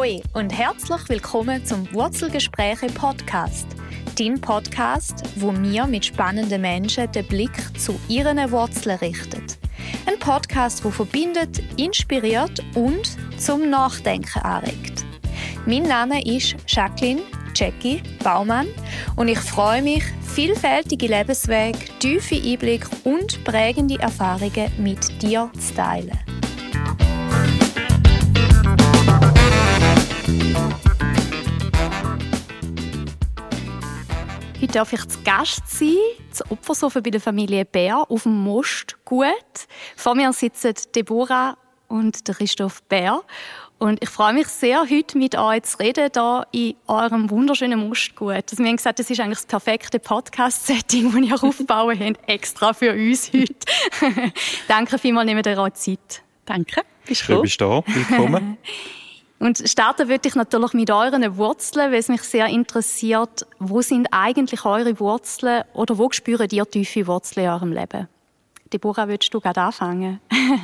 Ahoi und herzlich willkommen zum Wurzelgespräche-Podcast. Dein Podcast, wo wir mit spannenden Menschen den Blick zu ihren Wurzeln richten. Ein Podcast, der verbindet, inspiriert und zum Nachdenken anregt. Mein Name ist Jackie Baumann und ich freue mich, vielfältige Lebenswege, tiefe Einblicke und prägende Erfahrungen mit dir zu teilen. Heute darf ich zu Gast sein, zur Opfersofa bei der Familie Bär auf dem Mostgut. Vor mir sitzen Deborah und Christoph Bär. Und ich freue mich sehr, heute mit euch zu reden, hier in eurem wunderschönen Mostgut. Also wir haben gesagt, das ist eigentlich das perfekte Podcast-Setting, das ihr aufgebaut habt, extra für uns heute. Danke vielmals, nehmt ihr euch Zeit. Danke, bist du da. Willkommen. Und starten würde ich natürlich mit euren Wurzeln, weil es mich sehr interessiert, wo sind eigentlich eure Wurzeln oder wo spüren ihr tiefe Wurzeln in eurem Leben? Deborah, würdest du gerade anfangen?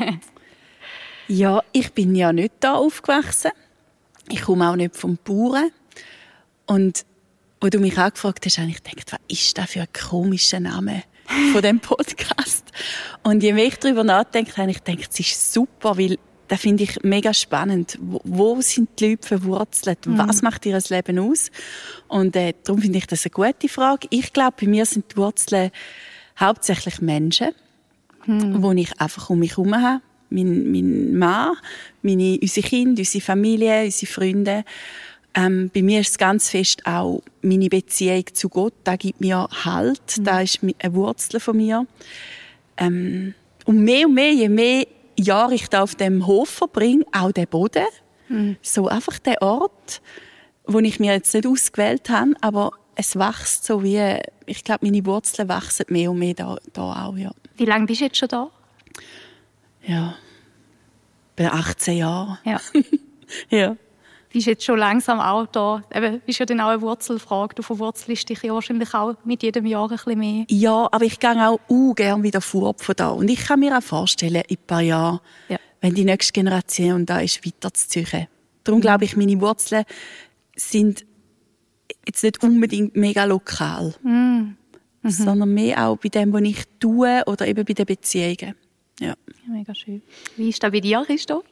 Ja, ich bin ja nicht da aufgewachsen. Ich komme auch nicht vom Bauern. Und als du mich angefragt hast, habe ich gedacht, was ist das für ein komischer Name von diesem Podcast? Und je mehr ich darüber nachdenke, habe ich gedacht, es ist super, weil das finde ich mega spannend. Wo sind die Leute verwurzelt? Was macht ihr Leben aus? Und darum finde ich das eine gute Frage. Ich glaube, bei mir sind die Wurzeln hauptsächlich Menschen, die ich einfach um mich herum habe. Mein Mann, unsere Kinder, unsere Familie, unsere Freunde. Bei mir ist es ganz fest auch meine Beziehung zu Gott. Das gibt mir Halt. Das ist eine Wurzel von mir. Und mehr, je mehr Jahre ich da auf dem Hof verbringe, auch der Boden. So einfach der Ort, wo ich mir jetzt nicht ausgewählt habe, aber es wächst so wie, ich glaube, meine Wurzeln wachsen mehr und mehr da auch, ja. Wie lange bist du jetzt schon da? Ja, bei 18 Jahren. Ja. Ja. Bist jetzt schon langsam auch da? Eben, ist ja dann auch eine Wurzelfrage. Du verwurzelst dich ja wahrscheinlich auch mit jedem Jahr ein bisschen mehr. Ja, aber ich gehe auch gerne wieder fort von da. Und ich kann mir auch vorstellen, in ein paar Jahren, wenn die nächste Generation da ist, weiterzuziehen. Darum glaube ich, meine Wurzeln sind jetzt nicht unbedingt mega lokal, sondern mehr auch bei dem, was ich tue oder eben bei den Beziehungen. Ja. Mega schön. Wie ist das bei dir, Christoph?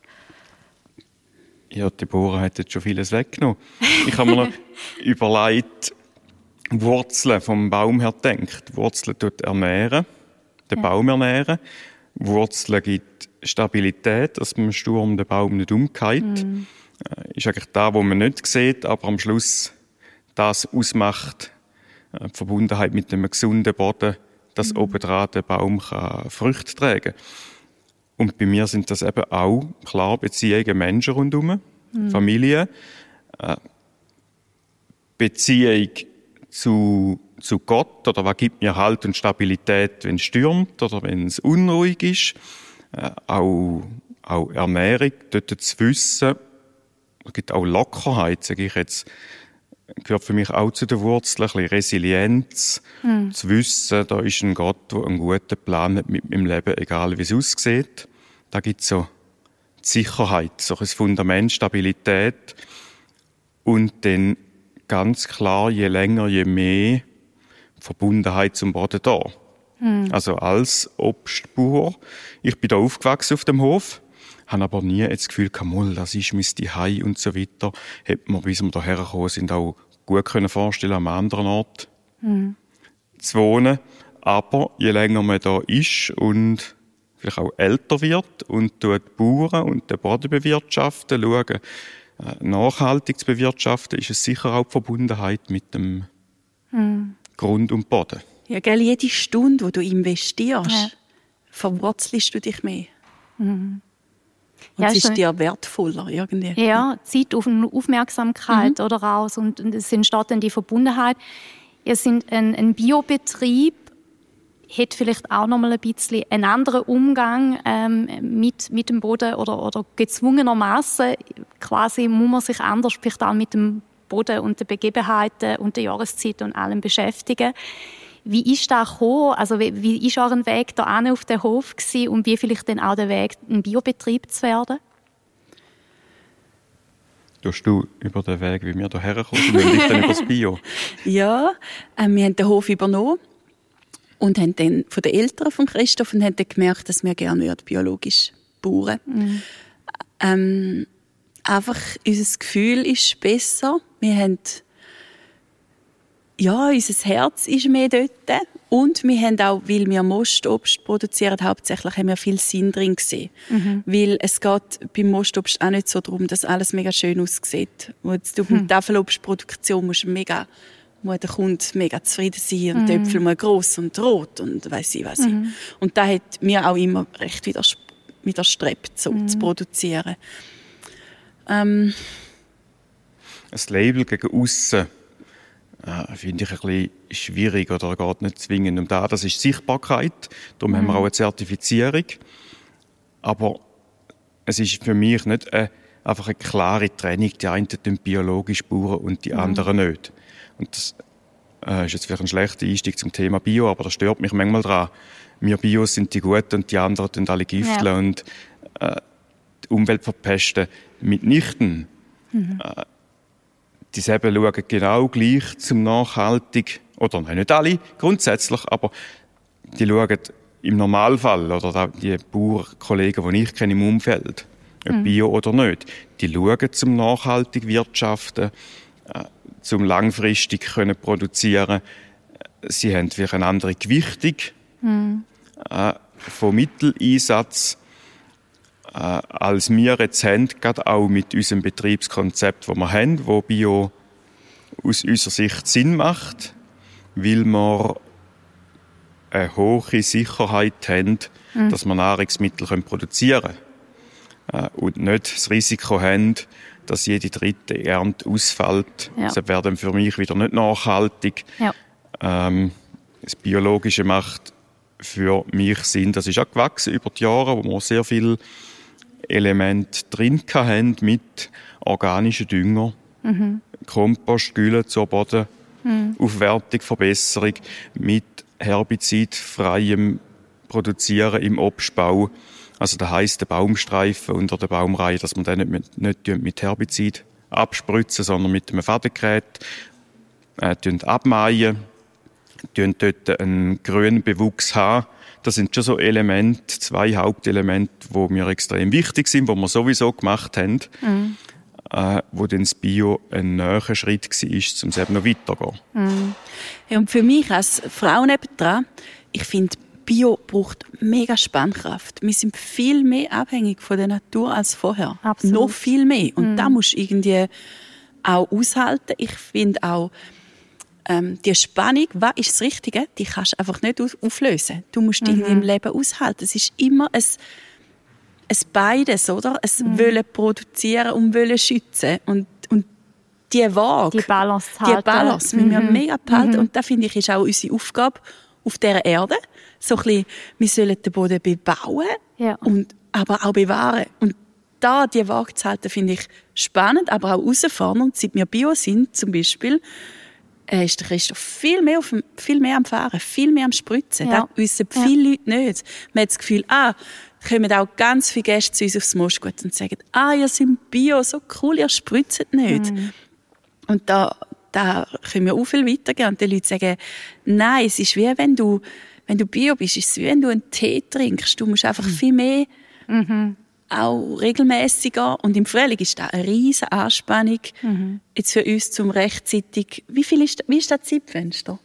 Ja, Deborah hat jetzt schon vieles weggenommen. Ich habe mir noch überlegt, Wurzeln vom Baum her denkt. Wurzeln tut ernähren, den Baum ernähren. Wurzeln gibt Stabilität, dass beim Sturm der Baum nicht umkehrt. Ist eigentlich das, was man nicht sieht, aber am Schluss das ausmacht, die Verbundenheit mit einem gesunden Boden, dass obendran der Baum Früchte tragen kann. Und bei mir sind das eben auch, klar, Beziehungen, Menschen rundherum, Familie, Beziehung zu Gott, oder was gibt mir Halt und Stabilität, wenn es stürmt oder wenn es unruhig ist. Auch Ernährung, dort zu wissen, es gibt auch Lockerheit, sage ich jetzt, gehört für mich auch zu den Wurzeln, ein bisschen Resilienz, zu wissen, da ist ein Gott, der einen guten Plan hat mit meinem Leben, egal wie es aussieht. Da gibt es so die Sicherheit, so ein Fundament, Stabilität. Und dann ganz klar, je länger, je mehr Verbundenheit zum Boden da. Also als Obstbauer. Ich bin da aufgewachsen auf dem Hof, habe aber nie das Gefühl, das ist mein Zuhause und so weiter. Hätte man, bis wir hierher gekommen sind, auch gut vorstellen, an einem anderen Ort zu wohnen. Aber je länger man da ist und vielleicht auch älter wird und Bauern und den Boden bewirtschaften, schauen, nachhaltig zu bewirtschaften, ist es sicher auch die Verbundenheit mit dem Grund und Boden. Ja, gell, jede Stunde, die du investierst, verwurzelst du dich mehr. Und es ist dir wertvoller irgendwie. Ja, Zeit auf Aufmerksamkeit oder raus und es entsteht dann die Verbundenheit. Ihr seid ein Biobetrieb, hat vielleicht auch noch mal ein bisschen einen anderen Umgang mit dem Boden oder gezwungenermaßen quasi muss man sich anders vielleicht auch mit dem Boden und den Begebenheiten und der Jahreszeit und allem beschäftigen. Wie ist das gekommen? Also wie ist euer Weg da auf den Hof gewesen und wie vielleicht dann auch der Weg, ein Biobetrieb zu werden? Tust du über den Weg, wie wir hierher gekommen sind, und ich dann über das Bio? Ja, wir haben den Hof übernommen und haben dann von den Eltern von Christoph und haben dann gemerkt, dass wir gerne biologisch bauen. Einfach unser Gefühl ist besser. Wir haben unser Herz ist mehr dort. Und wir haben auch, weil wir Mostobst produzieren, hauptsächlich haben wir viel Sinn drin gesehen. Weil es geht beim Mostobst auch nicht so darum, dass alles mega schön aussieht. Jetzt bei der Tafelobstproduktion muss der Kunde mega zufrieden sein und die Äpfel muss gross und rot und weiss ich was. Und da hat mir auch immer recht widerstrebt, so zu produzieren. Ein Label gegen aussen finde ich ein bisschen schwierig oder geht nicht zwingend um das. Das ist Sichtbarkeit, darum haben wir auch eine Zertifizierung. Aber es ist für mich nicht einfach eine klare Trennung. Die einen tun biologisch bauen und die anderen nicht. Und das ist jetzt vielleicht ein schlechter Einstieg zum Thema Bio, aber das stört mich manchmal daran. Wir Bios sind die Guten und die anderen tun alle Gifteln und die Umwelt verpesten mitnichten. Die selben schauen genau gleich zum Nachhaltig, oder nein, nicht alle, grundsätzlich, aber die schauen im Normalfall, oder die Bauernkollegen, die ich kenne im Umfeld, ob Bio oder nicht, die schauen zum nachhaltig wirtschaften, zum langfristig können produzieren. Sie haben vielleicht eine andere Gewichtung von Mitteleinsatz, als wir jetzt haben, gerade auch mit unserem Betriebskonzept, das wir haben, wo Bio aus unserer Sicht Sinn macht, weil wir eine hohe Sicherheit haben, dass wir Nahrungsmittel produzieren können. Und nicht das Risiko haben, dass jede dritte Ernte ausfällt. Ja. Das wäre dann für mich wieder nicht nachhaltig. Ja. Das Biologische macht für mich Sinn. Das ist auch gewachsen über die Jahre, wo wir sehr viel Elemente drin hatten mit organischen Dünger, Kompost, Gülle zur Bodenaufwertung, Verbesserung, mit herbizidfreiem Produzieren im Obstbau. Also das heisst, der Baumstreifen unter der Baumreihe, dass man den nicht mit Herbizid abspritzen, sondern mit einem Fadengerät abmähen, dort einen grünen Bewuchs haben. Das sind schon so Elemente, 2 Hauptelemente, die mir extrem wichtig sind, die wir sowieso gemacht haben, wo dann das Bio ein näherer Schritt war, um es eben noch weiterzugehen. Ja, und für mich als Frau nebendran, ich finde, Bio braucht mega Spannkraft. Wir sind viel mehr abhängig von der Natur als vorher. Absolut. Noch viel mehr. Und da musst du irgendwie auch aushalten. Ich finde auch, die Spannung, was ist das Richtige, die kannst du einfach nicht auflösen. Du musst irgendwie im Leben aushalten. Es ist immer ein Beides, oder? Ein Wollen produzieren und Wollen schützen. Und die Waage, Die Balance zu halten. die Balance müssen wir mega behalten. Und das, finde ich, ist auch unsere Aufgabe auf dieser Erde. So ein bisschen, wir sollen den Boden bebauen, aber auch bewahren. Und da die Waage zu halten, finde ich spannend, aber auch herausfordernd. Seit wir Bio sind, zum Beispiel, ist der Christoph viel mehr am Fahren, viel mehr am Spritzen. Ja. Das wissen viele Leute nicht. Man hat das Gefühl, kommen auch ganz viele Gäste zu uns aufs Mostgut und sagen, ihr seid Bio, so cool, ihr spritzt nicht. Und da können wir auch viel weitergehen. Und die Leute sagen, nein, es ist wie wenn du Bio bist, es ist wie wenn du einen Tee trinkst. Du musst einfach viel mehr auch regelmäßiger. Und im Frühling ist das eine riesige Anspannung. Jetzt für uns zum rechtzeitig. Wie ist das Zeitfenster?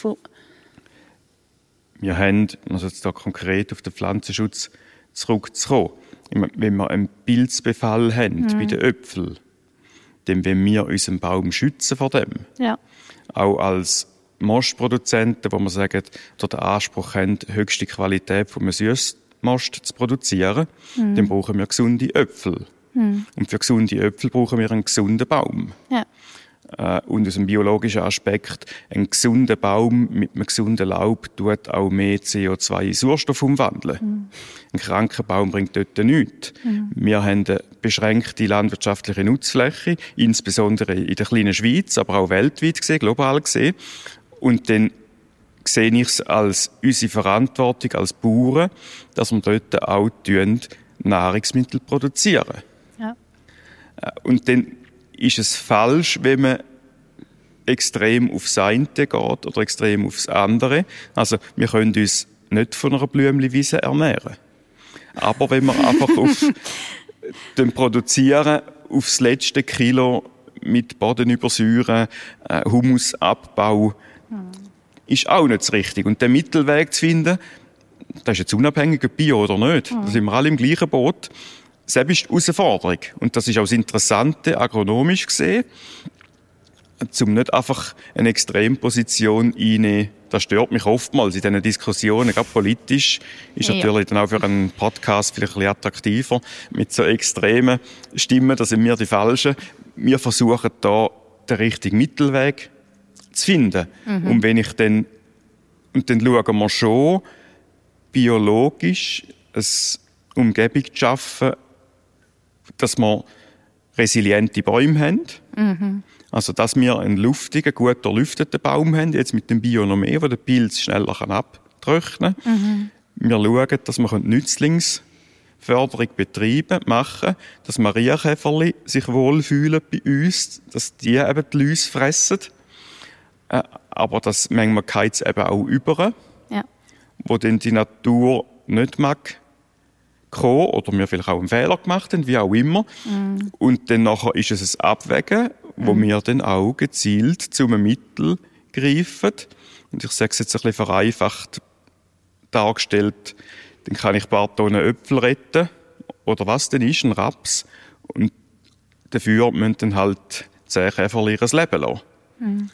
Wir haben, also jetzt da konkret auf den Pflanzenschutz zurückzukommen, wenn wir einen Pilzbefall haben bei den Äpfeln, dann wollen wir unseren Baum schützen vor dem. Ja. Auch als Mostproduzenten, wo wir sagen, den Anspruch haben, höchste Qualität von einem Süssmost zu produzieren, dann brauchen wir gesunde Äpfel. Und für gesunde Äpfel brauchen wir einen gesunden Baum. Ja. Und aus dem biologischen Aspekt, ein gesunder Baum mit einem gesunden Laub tut auch mehr CO2 in Sauerstoff umwandeln. Ein kranker Baum bringt dort nichts. Wir haben eine beschränkte landwirtschaftliche Nutzfläche, insbesondere in der kleinen Schweiz, aber auch weltweit gesehen, global gesehen. Und dann sehe ich es als unsere Verantwortung als Bauern, dass wir dort auch Nahrungsmittel produzieren. Ja. Und dann ist es falsch, wenn man extrem aufs eine geht oder extrem aufs andere. Also wir können uns nicht von einer Blümchenwiese ernähren. Aber wenn wir einfach auf den Produzieren aufs letzte Kilo mit Bodenübersäuren, Humusabbau, ist auch nicht das Richtige. Und den Mittelweg zu finden, das ist jetzt unabhängig, ob Bio oder nicht. Da sind wir alle im gleichen Boot. Selbst ist die Herausforderung. Und das ist auch das Interessante, agronomisch gesehen, um nicht einfach eine Extremposition einzunehmen. Das stört mich oftmals in diesen Diskussionen, gerade politisch, ist natürlich dann auch für einen Podcast vielleicht ein bisschen attraktiver, mit so extremen Stimmen, da sind wir die Falschen. Wir versuchen da den richtigen Mittelweg zu finden. Und wenn ich dann schauen wir schon, biologisch eine Umgebung zu schaffen, dass wir resiliente Bäume haben. Also, dass wir einen luftigen, gut erlüfteten Baum haben, jetzt mit dem Bio noch mehr, wo der Pilz schneller abtrocknen kann. Wir schauen, dass wir Nützlingsförderung machen, dass Marienkäferli sich wohlfühlen bei uns, dass die eben die Läuse fressen. Aber das manchmal geht es eben auch über, wo dann die Natur nicht mag kommen oder wir vielleicht auch einen Fehler gemacht haben, wie auch immer. Und dann nachher ist es ein Abwägen, wo wir dann auch gezielt zu einem Mittel greifen. Und ich sage es jetzt ein bisschen vereinfacht dargestellt, dann kann ich ein paar Tonnen Äpfel retten oder was denn ist, ein Raps. Und dafür müssen dann halt 10 Käferli ihr Leben lassen.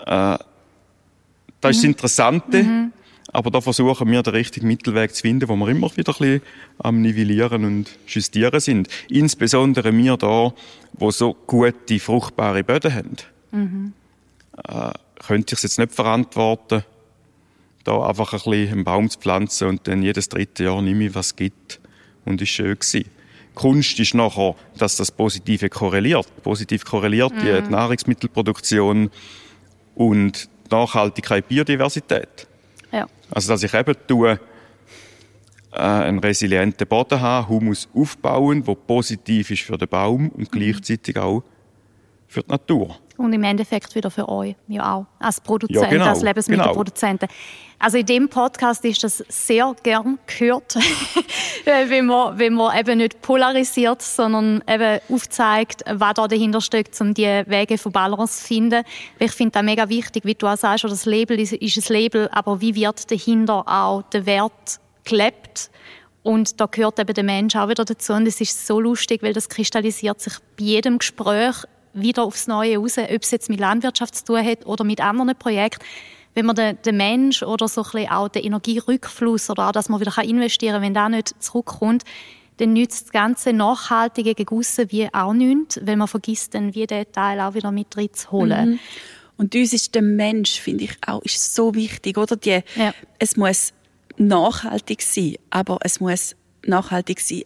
Das ist das Interessante. Aber da versuchen wir, den richtigen Mittelweg zu finden, wo wir immer wieder ein bisschen am Nivellieren und Justieren sind. Insbesondere wir da, wo so gute, fruchtbare Böden haben. Könnte ich es jetzt nicht verantworten, da einfach ein bisschen einen Baum zu pflanzen und dann jedes 3. Jahr nehme ich, was es gibt. Und ist schön gewesen. Kunst ist nachher, dass das Positive korreliert. Positiv korreliert die Nahrungsmittelproduktion und Nachhaltigkeit, Biodiversität. Ja. Also, dass ich eben einen resilienten Boden habe, Humus aufbauen, der positiv ist für den Baum und gleichzeitig auch für die Natur. Und im Endeffekt wieder für euch, ja auch, als Produzent, Ja, genau, als Lebensmittelproduzenten. Also in dem Podcast ist das sehr gern gehört, wenn man eben nicht polarisiert, sondern eben aufzeigt, was da dahinter steckt, um die Wege von Balance zu finden. Ich finde das mega wichtig, wie du auch sagst, das Label ist ein Label, aber wie wird dahinter auch der Wert gelebt? Und da gehört eben der Mensch auch wieder dazu. Und es ist so lustig, weil das kristallisiert sich bei jedem Gespräch wieder aufs Neue raus, ob es jetzt mit Landwirtschaft zu tun hat oder mit anderen Projekten. Wenn man den Mensch oder so ein bisschen auch den Energierückfluss oder auch, dass man wieder investieren kann, wenn das nicht zurückkommt, dann nützt das ganze nachhaltige Gegusse wie auch nichts, weil man vergisst dann, wie den Teil auch wieder mit reinzuholen. Und uns ist der Mensch, finde ich, auch ist so wichtig, oder? Es muss nachhaltig sein, aber es muss nachhaltig sein.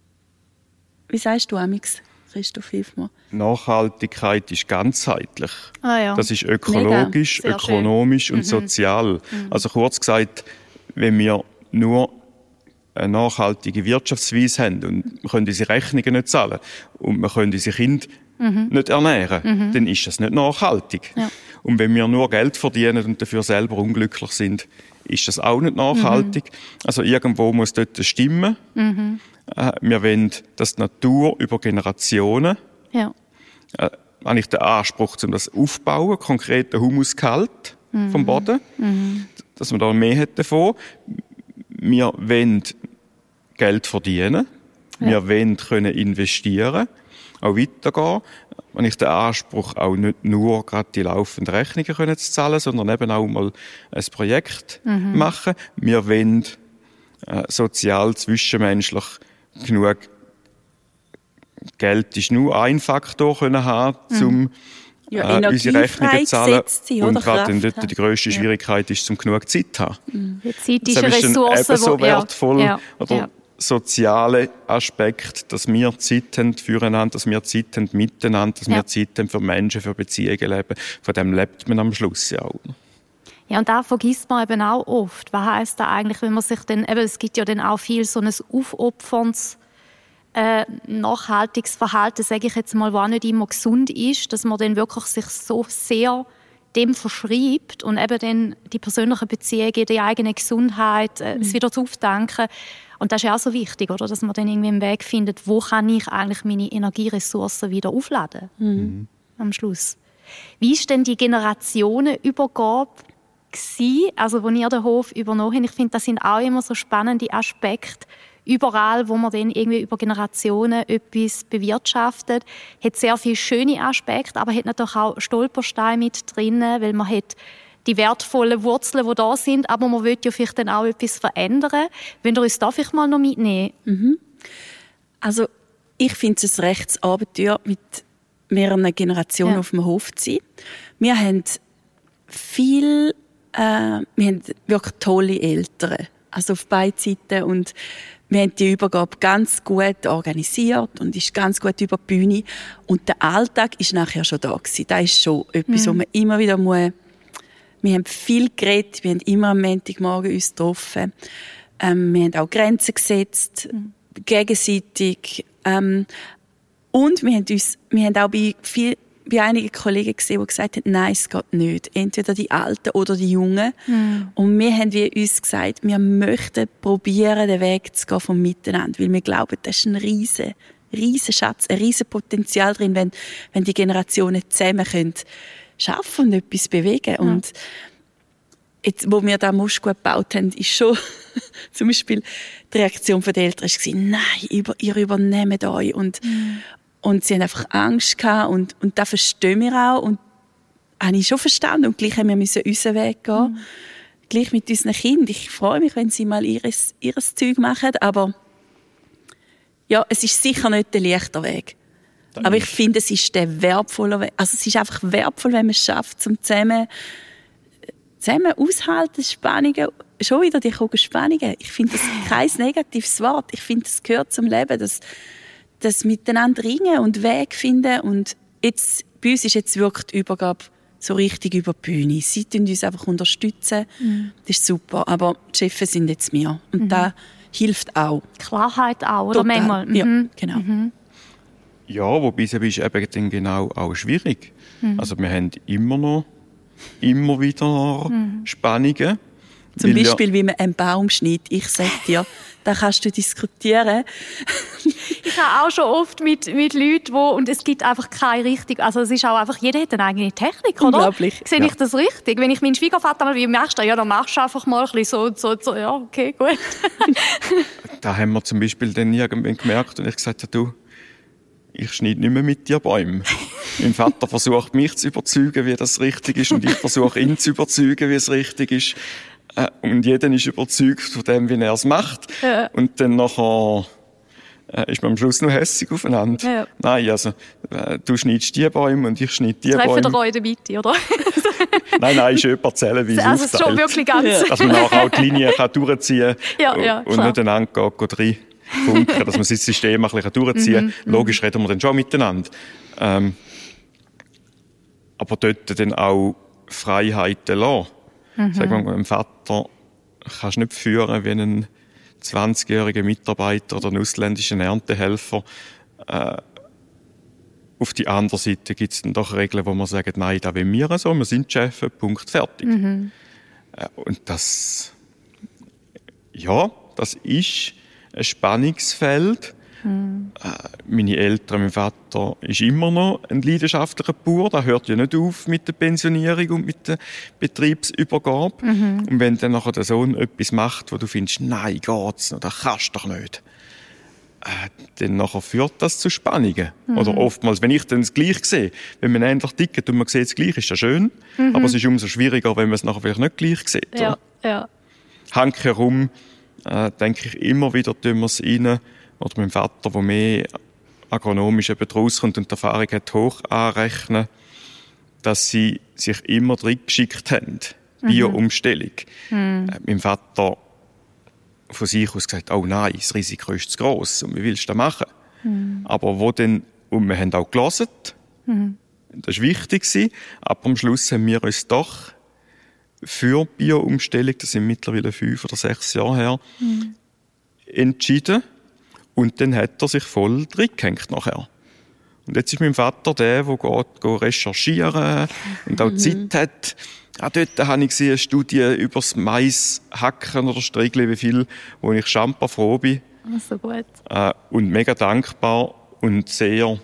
Wie sagst du, Amix? Christoph, hilf mir. Nachhaltigkeit ist ganzheitlich. Ja. Das ist ökologisch, ökonomisch und sozial. Also kurz gesagt, wenn wir nur eine nachhaltige Wirtschaftsweise haben und wir können unsere Rechnungen nicht zahlen und wir können unsere Kinder nicht ernähren, dann ist das nicht nachhaltig. Ja. Und wenn wir nur Geld verdienen und dafür selber unglücklich sind, ist das auch nicht nachhaltig. Also irgendwo muss dort stimmen. Wir wollen, dass die Natur über Generationen habe ich den Anspruch, um das aufzubauen, konkreten Humusgehalt vom Boden, dass man da mehr hat davon. Wir wollen Geld verdienen, wir wollen können investieren, auch weitergehen. Habe ich den Anspruch, auch nicht nur gerade die laufenden Rechnungen können zu zahlen, sondern eben auch mal ein Projekt machen. Wir wollen sozial, zwischenmenschlich genug Geld ist nur ein Faktor können haben, um unsere Rechnungen zu zahlen. Und gerade dann dort die grösste Schwierigkeit ist, um genug Zeit zu haben. Die Zeit ist eine das Ressource, ist dann so wertvoll oder soziale Aspekt, dass wir Zeit haben füreinander, dass wir Zeit haben miteinander, dass wir Zeit haben für Menschen, für Beziehungen leben. Von dem lebt man am Schluss ja auch. Ja, und da vergisst man eben auch oft. Was heisst das eigentlich, wenn man sich dann, eben, es gibt ja dann auch viel so ein aufopferndes nachhaltiges Verhalten, sage ich jetzt mal, was auch nicht immer gesund ist, dass man dann wirklich sich so sehr dem verschreibt und eben dann die persönlichen Beziehungen, die eigene Gesundheit, es wieder aufdenken. Und das ist ja auch so wichtig, oder? Dass man dann irgendwie einen Weg findet, wo kann ich eigentlich meine Energieressourcen wieder aufladen am Schluss. Wie ist denn die Generationenübergabe gewesen, also wo ihr den Hof übernommen habt? Ich finde, das sind auch immer so spannende Aspekte. Überall, wo man dann irgendwie über Generationen etwas bewirtschaftet, hat sehr viele schöne Aspekte, aber hat natürlich auch Stolpersteine mit drin, weil man hat die wertvollen Wurzeln, die da sind, aber man will ja vielleicht dann auch etwas verändern. Wollt ihr uns da vielleicht mal noch mitnehmen? Also ich finde es ein rechtes Abenteuer, mit mehreren Generationen auf dem Hof zu sein. Wir haben wirklich tolle Eltern, also auf beiden Seiten, und wir haben die Übergabe ganz gut organisiert und ist ganz gut über die Bühne. Und der Alltag ist nachher schon da gewesen. Das ist schon etwas, wo man immer wieder muss. Wir haben viel geredet, wir haben immer am Montagmorgen uns getroffen. Wir haben auch Grenzen gesetzt, gegenseitig. Und wir haben auch bei einigen Kollegen gesehen, die gesagt haben, nein, es geht nicht. Entweder die Alten oder die Jungen. Und wir haben uns gesagt, wir möchten probieren, den Weg zu gehen vom Miteinander. Weil wir glauben, das ist ein riesen Schatz, ein riesen Potenzial drin, wenn die Generationen zusammen können schaffen und etwas bewegen. Und jetzt, wo wir da Mosch gut gebaut haben, ist schon zum Beispiel die Reaktion der Eltern war, nein, ihr übernehmt euch. Und sie haben einfach Angst gehabt und das verstehen wir auch. Und habe ich schon verstanden. Und gleich haben wir unseren Weg gehen. Gleich mit unseren Kindern. Ich freue mich, wenn sie mal ihres Zeug machen. Aber ja, es ist sicher nicht der leichte Weg. Aber ich finde, es ist der wertvolle Weg. Also es ist einfach wertvoll, wenn man es schafft, zusammen aushalten, Spannungen, schon wieder die Spannungen. Ich finde das kein negatives Wort. Ich finde, das gehört zum Leben, das Miteinander ringen und Weg finden. Und jetzt, bei uns ist jetzt wirklich die Übergabe so richtig über die Bühne. Sie unterstützen uns einfach. Unterstützen. Das ist super. Aber die Chefs sind jetzt wir. Und das hilft auch. Klarheit auch, oder manchmal? Ja, genau. Ja, wobei es ist eben dann genau auch schwierig. Also wir haben immer wieder Spannungen. Zum Beispiel, wie man einen Baum schneidet. Ich sage dir, da kannst du diskutieren. Ich habe auch schon oft mit Leuten, und es gibt einfach keine richtige, also es ist auch einfach, jeder hat eine eigene Technik, oder? Unglaublich. Sehe ich das richtig? Wenn ich meinen Schwiegervater mal, wie machst du das? Ja, dann machst du einfach mal ein bisschen so, ja, okay, gut. Da haben wir zum Beispiel dann irgendwann gemerkt und ich gesagt habe, du, ich schneide nicht mehr mit dir Bäume. Mein Vater versucht mich zu überzeugen, wie das richtig ist, und ich versuche ihn zu überzeugen, wie es richtig ist. Und jeder ist überzeugt von dem, wie er es macht. Ja. Und dann nachher ist man am Schluss noch hässig aufeinander. Ja. Nein, also du schneidest die Bäume und ich schneide die Bäume. Treffen ihr euch in der Mitte, oder? Nein, schön parzellenweise also aufteilt. Also schon wirklich ganz... Dass man nachher auch die Linie durchziehen kann und klar. nicht einander rein funken, dass man das System ein bisschen durchziehen kann. Logisch reden wir dann schon miteinander. Aber dort dann auch Freiheiten lassen. Sag mal, einem Vater kannst du nicht führen wie einen 20-jährigen Mitarbeiter oder einen ausländischen Erntehelfer. Auf die andere Seite gibt es dann doch Regeln, wo man sagt, nein, da wollen wir so, wir sind die Chefs, Punkt, fertig. Und das ist ein Spannungsfeld. Meine Eltern, mein Vater ist immer noch ein leidenschaftlicher Bauer. Das hört ja nicht auf mit der Pensionierung und mit der Betriebsübergabe. Und wenn dann nachher der Sohn etwas macht, wo du findest, nein, geht's noch, das kannst du doch nicht, dann nachher führt das zu Spannungen. Oder oftmals, wenn ich dann das Gleiche sehe, wenn man ähnlich tickt und man sieht es gleich, ist das schön. Aber es ist umso schwieriger, wenn man es nachher vielleicht nicht gleich sieht. Ja. Hank herum, denke ich immer wieder, tun wir es rein. Oder mein Vater, der mehr agronomisch eben rauskommt und die Erfahrung hat, hoch anrechnen, dass sie sich immer drin geschickt haben. Bio-Umstellung. Mein Vater von sich aus gesagt, oh nein, das Risiko ist zu gross und wie willst du das machen? Aber und wir haben auch gelesen, das war wichtig, aber am Schluss haben wir uns doch für Bio-Umstellung, das sind mittlerweile 5 oder 6 Jahre her, entschieden. Und dann hat er sich voll reingehängt nachher. Und jetzt ist mein Vater der geht recherchieren und auch Zeit hat. Auch dort habe ich gesehen, eine Studie über das Mais hacken oder Striegeln, wie viel, wo ich schamper froh bin. So gut. Und mega dankbar und sehr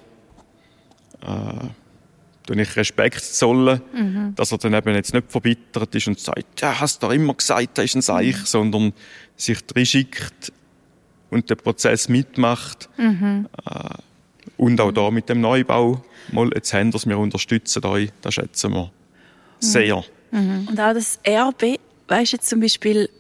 ich Respekt zollen, dass er dann eben jetzt nicht verbittert ist und sagt, ja, hast du immer gesagt, das ist ein Seich, sondern sich reinschickt und den Prozess mitmacht. Und auch da mit dem Neubau, mal, jetzt haben wir unterstützen euch, das schätzen wir sehr. Und auch das Erbe, weisst du, zum Beispiel,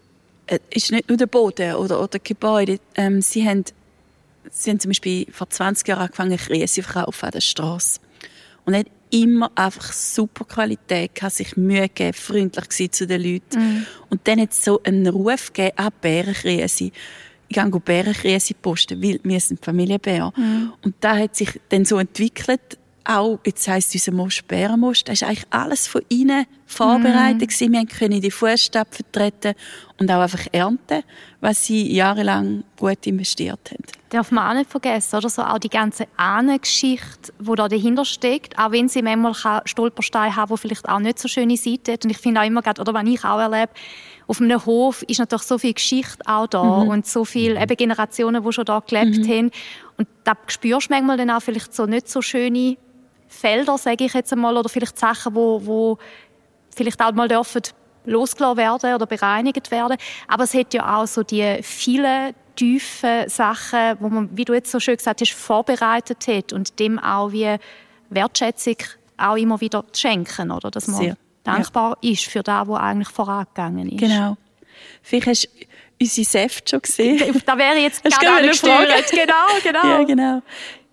ist nicht nur der Boden oder Gebäude. Sie haben zum Beispiel vor 20 Jahren angefangen, Krise zu verkaufen an der Straße. Und hat immer einfach super Qualität gehabt, sich Mühe gegeben, freundlich gewesen zu den Leuten. Und dann hat es so einen Ruf gegeben, Bärenkrise. Ich gehe Bärenkrise posten, weil wir sind Familienbär. Und da hat sich dann so entwickelt, auch, jetzt heisst unser Most Bärenmost, da ist eigentlich alles von ihnen vorbereitet gewesen. Wir können die Fußstapfen treten und auch einfach ernten, was sie jahrelang gut investiert haben. Darf man auch nicht vergessen, oder? So auch die ganze Ahnengeschichte, die da dahinter steckt, auch wenn sie manchmal Stolpersteine haben, die vielleicht auch nicht so schöne Seiten hat. Und ich finde auch immer, oder was ich auch erlebe, auf einem Hof ist natürlich so viel Geschichte auch da und so viele eben Generationen, die schon da gelebt haben. Und da spürst du manchmal dann auch vielleicht so nicht so schöne Felder, sage ich jetzt einmal, oder vielleicht Sachen, wo vielleicht auch mal dürfen losgelassen werden oder bereinigt werden. Aber es hat ja auch so die vielen tiefen Sachen, wo man, wie du jetzt so schön gesagt hast, vorbereitet hat und dem auch wie Wertschätzung auch immer wieder zu schenken, oder? Dass man sehr dankbar ist für das, was eigentlich vorangegangen ist. Genau. Vielleicht hast du unsere Säfte schon gesehen. Da wäre ich jetzt gerade gestört. Genau. Ja, genau.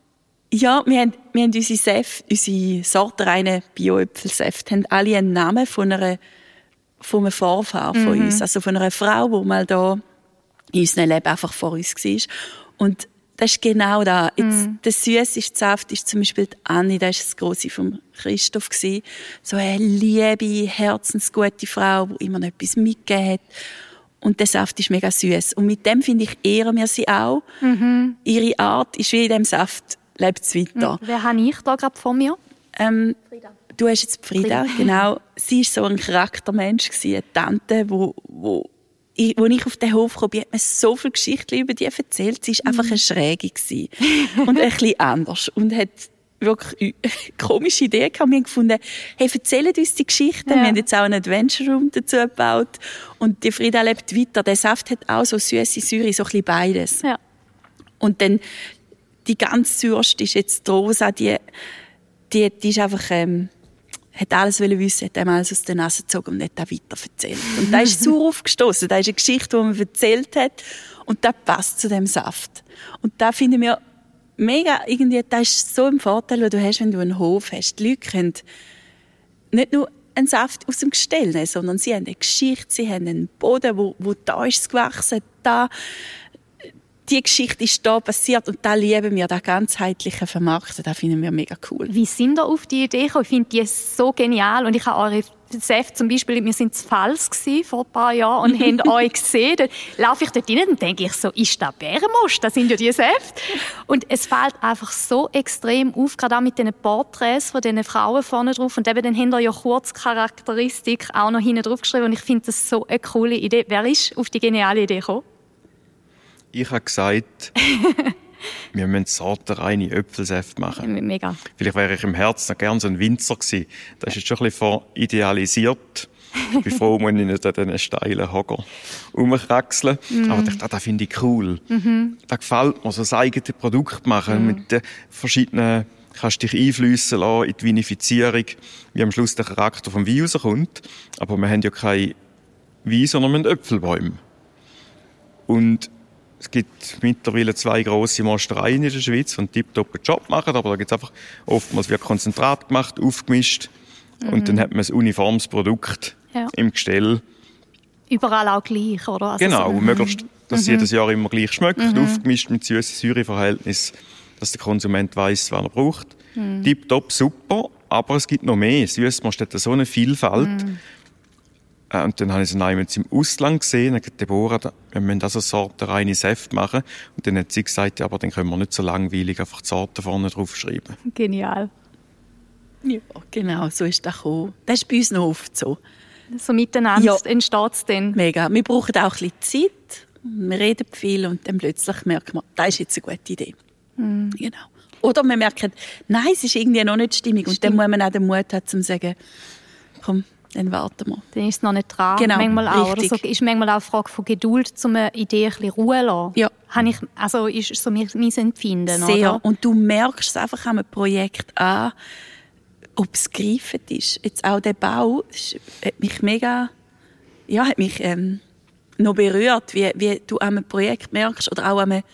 Ja, wir haben unsere Säfte, unsere sortenreinen Bio-Äpfelsäfte, haben alle einen Namen von einem Vorfahr von uns. Also von einer Frau, die mal da in unserem Leben einfach vor uns war. Und das ist genau da. Jetzt, der süßeste Saft ist zum Beispiel die Anni, das war das Grosse von Christoph. So eine liebe, herzensgute Frau, die immer noch etwas mitgegeben hat. Und der Saft ist mega süß. Und mit dem, finde ich, ehren wir sie auch. Ihre Art ist wie in diesem Saft, lebt es weiter. Wer habe ich da gerade vor mir? Frieda. Du hast jetzt Frieda, genau. Sie war so ein Charaktermensch, eine Tante, wo ich auf den Hof kam, hat mir so viele Geschichten über die erzählt. Sie war einfach eine Schräge und ein bisschen anders. Und hat wirklich komische Ideen gehabt. Wir haben gefunden, hey, erzählt uns die Geschichten. Ja. Wir haben jetzt auch einen Adventure Room dazu gebaut. Und die Frieda lebt weiter. Der Saft hat auch so süße Säure, so ein bisschen beides. Ja. Und dann die ganz süßeste ist jetzt die Rosa, die ist einfach, hat alles wissen, hat ihm alles aus der Nase gezogen und hat das weiter erzählt. Und da ist sauer aufgestossen. Das ist eine Geschichte, die man erzählt hat. Und das passt zu dem Saft. Und da finden wir mega, irgendwie, das ist so ein Vorteil, den du hast, wenn du einen Hof hast. Die Leute können nicht nur einen Saft aus dem Gestell nehmen, sondern sie haben eine Geschichte, sie haben einen Boden, wo da ist es gewachsen, da. Die Geschichte ist da passiert und da lieben wir, das ganzheitliche Vermarkten, das finden wir mega cool. Wie sind ihr auf die Idee gekommen? Ich finde die so genial und ich habe eure Säfte zum Beispiel, wir sind in Pfalz vor ein paar Jahren und haben euch gesehen. Dann laufe ich dort rein und denke ich so, ist das Bärenmost? Das sind ja die Säfte. Und es fällt einfach so extrem auf, gerade auch mit diesen Porträts von diesen Frauen vorne drauf. Und eben dann haben wir ja kurz Charakteristik auch noch hinten drauf geschrieben und ich finde das so eine coole Idee. Wer ist auf die geniale Idee gekommen? Ich habe gesagt, wir müssen sortenreine Äpfelsäfte machen. Mega. Vielleicht wäre ich im Herzen noch gerne so ein Winzer gewesen. Das ist jetzt schon ein bisschen veridealisiert. Ich bin froh, wenn ich nicht an diesen steilen Hocker rumkraxle. Aber ich dachte, das finde ich cool. Das gefällt mir, so ein eigenes Produkt machen. Mit den verschiedenen, kannst dich einfliessen lassen in die Vinifizierung, wie am Schluss der Charakter vom Wein rauskommt. Aber wir haben ja keine Wein, sondern wir haben Äpfelbäume. Und es gibt mittlerweile 2 grosse Mostereien in der Schweiz, die einen tipptoppen Job machen, aber da gibt es einfach oftmals wird Konzentrat gemacht, aufgemischt und dann hat man ein uniformes Produkt im Gestell. Überall auch gleich, oder? Also genau, so, möglichst, dass es jedes Jahr immer gleich schmeckt, aufgemischt mit süße-Säure-Verhältnis, dass der Konsument weiss, was er braucht. Tipptopp, super, aber es gibt noch mehr. Süßmost hat so eine Vielfalt. Und dann habe ich sie einmal im Ausland gesehen. Dann hat Deborah, wir müssen also sortenreine Säfte machen. Und dann hat sie gesagt, ja, aber dann können wir nicht so langweilig einfach die Sorten vorne draufschreiben. Genial. Ja, genau, so ist das gekommen. Das ist bei uns noch oft so. So miteinander entsteht es dann. Mega. Wir brauchen auch ein bisschen Zeit. Wir reden viel und dann plötzlich merkt man, das ist jetzt eine gute Idee. Genau. Oder man merkt, nein, es ist irgendwie noch nicht stimmig. Und dann muss man auch den Mut haben, zu sagen, komm, dann warten wir. Dann ist es noch nicht dran. Genau, manchmal auch. Oder richtig. so, ist manchmal auch eine Frage von Geduld, um eine Idee ein bisschen Ruhe zu lassen. Ja. Ist so mein Empfinden. Sehr. Oder? Und du merkst es einfach an einem Projekt an, ob es greifend ist. Jetzt auch der Bau, das hat mich mega, hat mich noch berührt, wie du an einem Projekt merkst, oder auch an einem,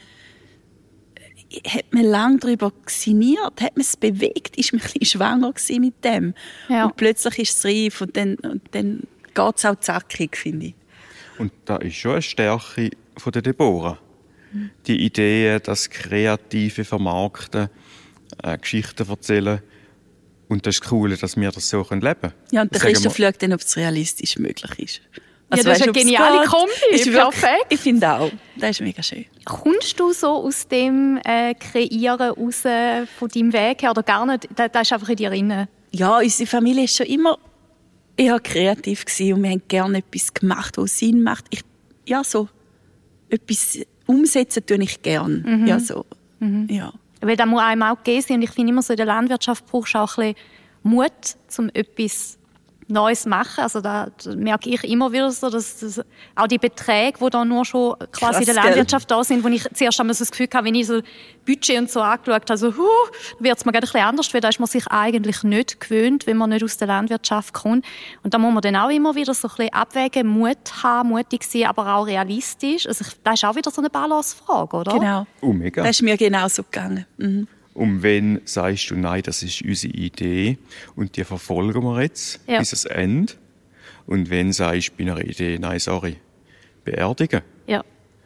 hat man lange darüber sinniert, hat man es bewegt, ist man ein bisschen schwanger gewesen mit dem. Ja. Und plötzlich ist es reif und dann geht es auch zackig, finde ich. Und da ist schon eine Stärke von der Deborah. Die Idee, das Kreative vermarkten, Geschichten erzählen. Und das ist cool, dass wir das so leben können. Ja, und der Christoph schaut dann, ob es realistisch möglich ist. Das ist eine geniale Kombi. Ist wirklich, perfekt. ich finde auch. Das ist mega schön. Kommst du so aus dem Kreieren raus von deinem Weg her oder gar nicht? Das ist einfach in dir drin. Ja, unsere Familie war schon immer eher kreativ gewesen und wir haben gerne etwas gemacht, was Sinn macht. So etwas umsetzen tue ich gerne. Ja, so. Ja. Weil das muss einem auch gegeben sein. Und ich finde immer so, in der Landwirtschaft brauchst du auch ein bisschen Mut, um etwas Neues zu machen. Also da merke ich immer wieder so, dass auch die Beträge, die da nur schon quasi in der Landwirtschaft da sind, wo ich zuerst einmal so das Gefühl hatte, wenn ich so Budget und so angeschaut habe, so, wird es mir gerade ein bisschen anders, weil da ist man sich eigentlich nicht gewöhnt, wenn man nicht aus der Landwirtschaft kommt. Und da muss man dann auch immer wieder so ein bisschen abwägen, Mut haben, mutig sein, aber auch realistisch. Also das ist auch wieder so eine Balancefrage, oder? Genau. Mega. Das ist mir genauso gegangen. Und wenn sagst du, nein, das ist unsere Idee und die verfolgen wir jetzt bis ans Ende. Und wenn sagst du bei einer Idee, nein, sorry, beerdigen. Ja.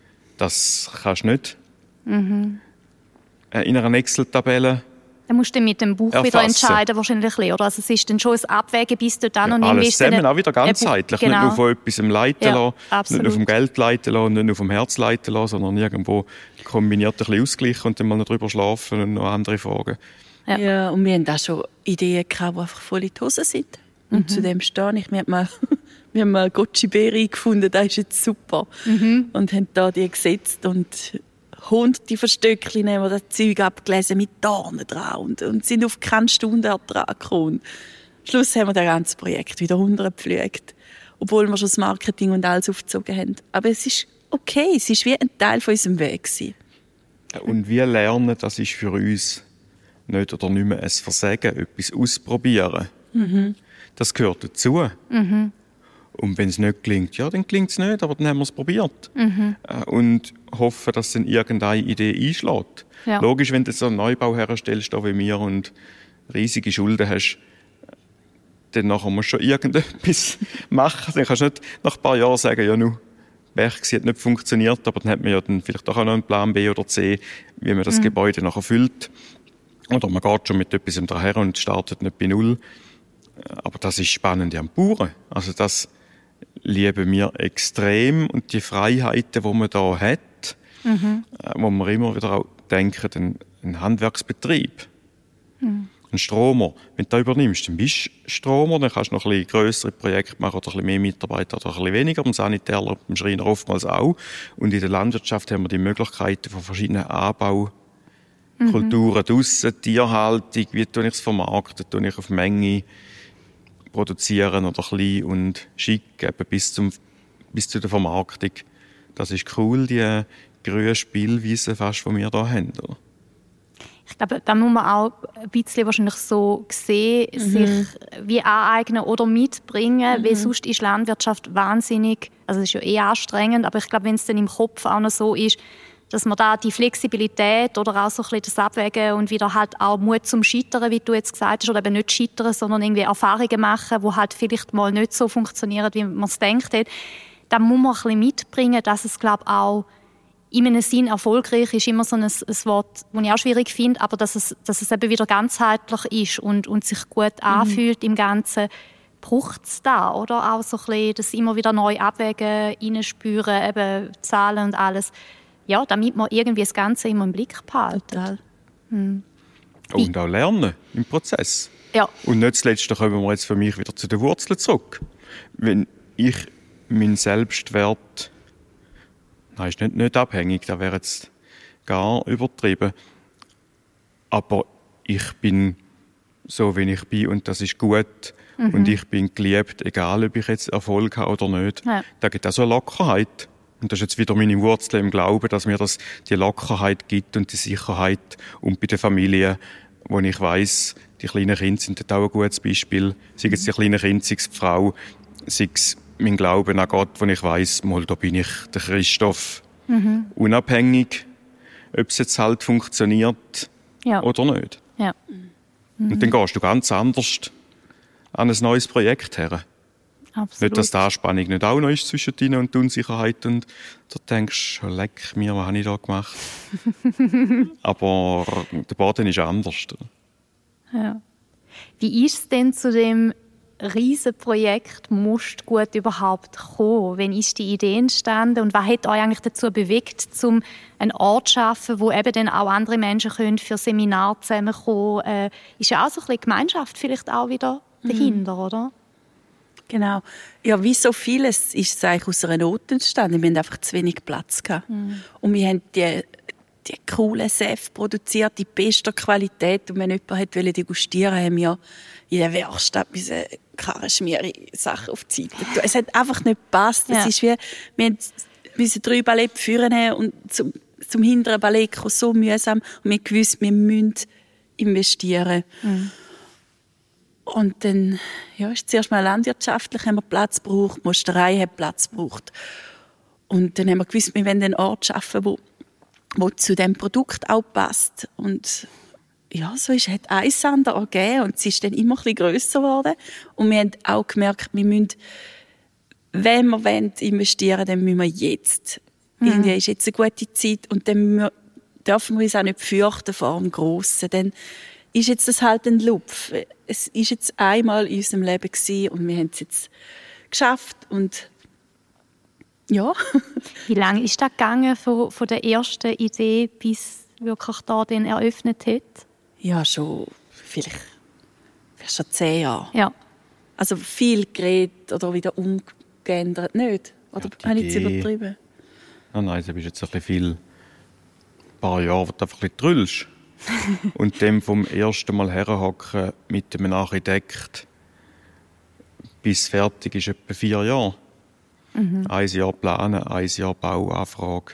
Das kannst du nicht in einer Excel-Tabelle Dann musst du mit dem Buch erfassen. wieder entscheiden, wahrscheinlich. Oder? Also es ist dann schon ein Abwägen bis dort und alles zusammen, auch wieder ganzheitlich. Genau. Nicht nur von etwas leiten lassen, absolut. nicht nur vom Geld leiten lassen, nicht nur vom Herz leiten lassen, sondern irgendwo kombiniert ein bisschen ausgleichen und dann mal noch drüber schlafen und noch andere Fragen. Ja, und wir haben auch schon Ideen gehabt, die einfach voll in die Hose sind. Und zu dem stehe ich. Wir haben mal Gocci-Beere gefunden, das ist jetzt super. Und haben da die gesetzt und Hunderte von Stöckchen haben wir das Zeug abgelesen mit Dornen dran und sind auf keine Stundenertrag gekommen. Am Schluss haben wir das ganze Projekt wieder runtergepflegt, obwohl wir schon das Marketing und alles aufgezogen haben. Aber es ist okay, es ist wie ein Teil von unserem Weg gewesen. Und wir lernen, das ist für uns nicht oder nicht mehr ein Versagen, etwas ausprobieren. Das gehört dazu. Und wenn es nicht gelingt, ja, dann gelingt es nicht, aber dann haben wir es probiert. Und hoffen, dass dann irgendeine Idee einschlägt. Ja. Logisch, wenn du so einen Neubau herstellst, wie wir, und riesige Schulden hast, dann nachher musst du schon irgendetwas machen. Dann kannst du nicht nach ein paar Jahren sagen, ja, nun, Werk hat nicht funktioniert, aber dann hat man ja dann vielleicht auch noch einen Plan B oder C, wie man das Gebäude nachher füllt. Oder man geht schon mit etwas daher und startet nicht bei Null. Aber das ist spannend am Bauern. Also das lieben wir extrem. Und die Freiheiten, die man da hat, wo man immer wieder auch denken, ein Handwerksbetrieb, ein Stromer. Wenn du da übernimmst, dann bist du Stromer, dann kannst du noch ein bisschen grössere Projekte machen oder ein bisschen mehr Mitarbeiter oder ein bisschen weniger, beim Sanitär, beim Schreiner oftmals auch. Und in der Landwirtschaft haben wir die Möglichkeiten von verschiedenen Anbaukulturen draussen, Tierhaltung, wie tue ich es vermarkten, tue ich auf Menge produzieren oder klein und schick, eben bis zu der Vermarktung. Das ist cool, die grüne Spielweise fast, die wir hier haben. Oder? Ich glaube, da muss man auch ein bisschen wahrscheinlich so sehen, sich wie aneignen oder mitbringen, weil sonst ist Landwirtschaft wahnsinnig, also es ist ja eh anstrengend, aber ich glaube, wenn es dann im Kopf auch noch so ist, dass man da die Flexibilität oder auch so ein bisschen das Abwägen und wieder halt auch Mut zum Scheitern, wie du jetzt gesagt hast, oder eben nicht scheitern, sondern irgendwie Erfahrungen machen, die halt vielleicht mal nicht so funktionieren, wie man es denkt hat, da muss man ein bisschen mitbringen, dass es, glaube ich, auch in einem Sinn erfolgreich ist, immer so ein Wort, das ich auch schwierig finde, aber dass es eben wieder ganzheitlich ist und sich gut anfühlt im Ganzen, braucht es da, oder? Auch so ein bisschen das immer wieder neu abwägen, reinspüren, eben Zahlen und alles. Ja, damit man irgendwie das Ganze immer im Blick behalten. Und auch lernen im Prozess. Ja. Und nicht zuletzt, da kommen wir jetzt für mich wieder zu den Wurzeln zurück. Wenn ich meinen Selbstwert, nein, ist nicht abhängig, das wäre jetzt gar übertrieben, aber ich bin so, wie ich bin und das ist gut und ich bin geliebt, egal ob ich jetzt Erfolg habe oder nicht. Ja. Da gibt es auch so eine Lockerheit. Und das ist jetzt wieder meine Wurzel im Glauben, dass mir das die Lockerheit gibt und die Sicherheit. Und bei der Familie, wo ich weiss, die kleinen Kinder sind dort auch ein gutes Beispiel. Sei es die kleinen Kinder, sei es die Frau, sei es mein Glauben an Gott, wo ich weiss, mal, da bin ich der Christoph. Unabhängig, ob es jetzt halt funktioniert oder nicht. Ja. Und dann gehst du ganz anders an ein neues Projekt her. Absolut. Nicht, dass die Anspannung nicht auch noch ist zwischen dir und der Unsicherheit und du denkst, leck mir, was habe ich da gemacht? Aber der Boden ist anders. Ja. Wie ist es denn zu dem Riesenprojekt Mustgut überhaupt gekommen? Wann ist die Idee entstanden und was hat euch eigentlich dazu bewegt, um einen Ort zu schaffen, wo eben dann auch andere Menschen können für Seminare zusammenkommen können? Ist ja auch so ein bisschen Gemeinschaft vielleicht auch wieder dahinter, oder? Genau. Ja, wie so vieles ist es eigentlich aus einer Not entstanden. Wir hatten einfach zu wenig Platz gehabt. Und wir haben die coolen Säfte produziert, die beste Qualität. Und wenn jemand wollte degustieren, haben wir in der Werkstatt Karrenschmiere-Sachen auf die Seite tun. Es hat einfach nicht gepasst. Es ist wie, wir mussten 3 Ballett führen und zum hinteren Ballett kommen, so mühsam. Und wir wussten, wir müssen investieren. Und dann ist zuerst mal landwirtschaftlich haben wir Platz gebraucht, die Mosterei hat Platz gebraucht. Und dann haben wir gewusst, wir wollen einen Ort schaffen, wo zu dem Produkt auch passt. Und ja, so hat eins andere ergeben und es ist dann immer ein bisschen grösser geworden. Und wir haben auch gemerkt, wir müssen, wenn wir investieren wollen, dann müssen wir jetzt. Irgendwie ist jetzt eine gute Zeit und dann dürfen wir uns auch nicht fürchten vor dem Grossen. Dann ist jetzt das halt ein Lupf. Es ist jetzt einmal in unserem Leben gewesen und wir haben es jetzt geschafft und ja. Wie lange ist das gegangen von der ersten Idee bis wirklich da den eröffnet hat? Ja, vielleicht schon 10 Jahre. Ja. Also viel geredet oder wieder umgeändert, nicht? Oder habe ich es übertrieben? Nein, das ist jetzt ein bisschen ein paar Jahre, wo du einfach ein bisschen trüllst. Und dem vom ersten Mal herhocken mit einem Architekt bis fertig ist etwa 4 Jahre. 1 Jahr planen, 1 Jahr Bauanfrage,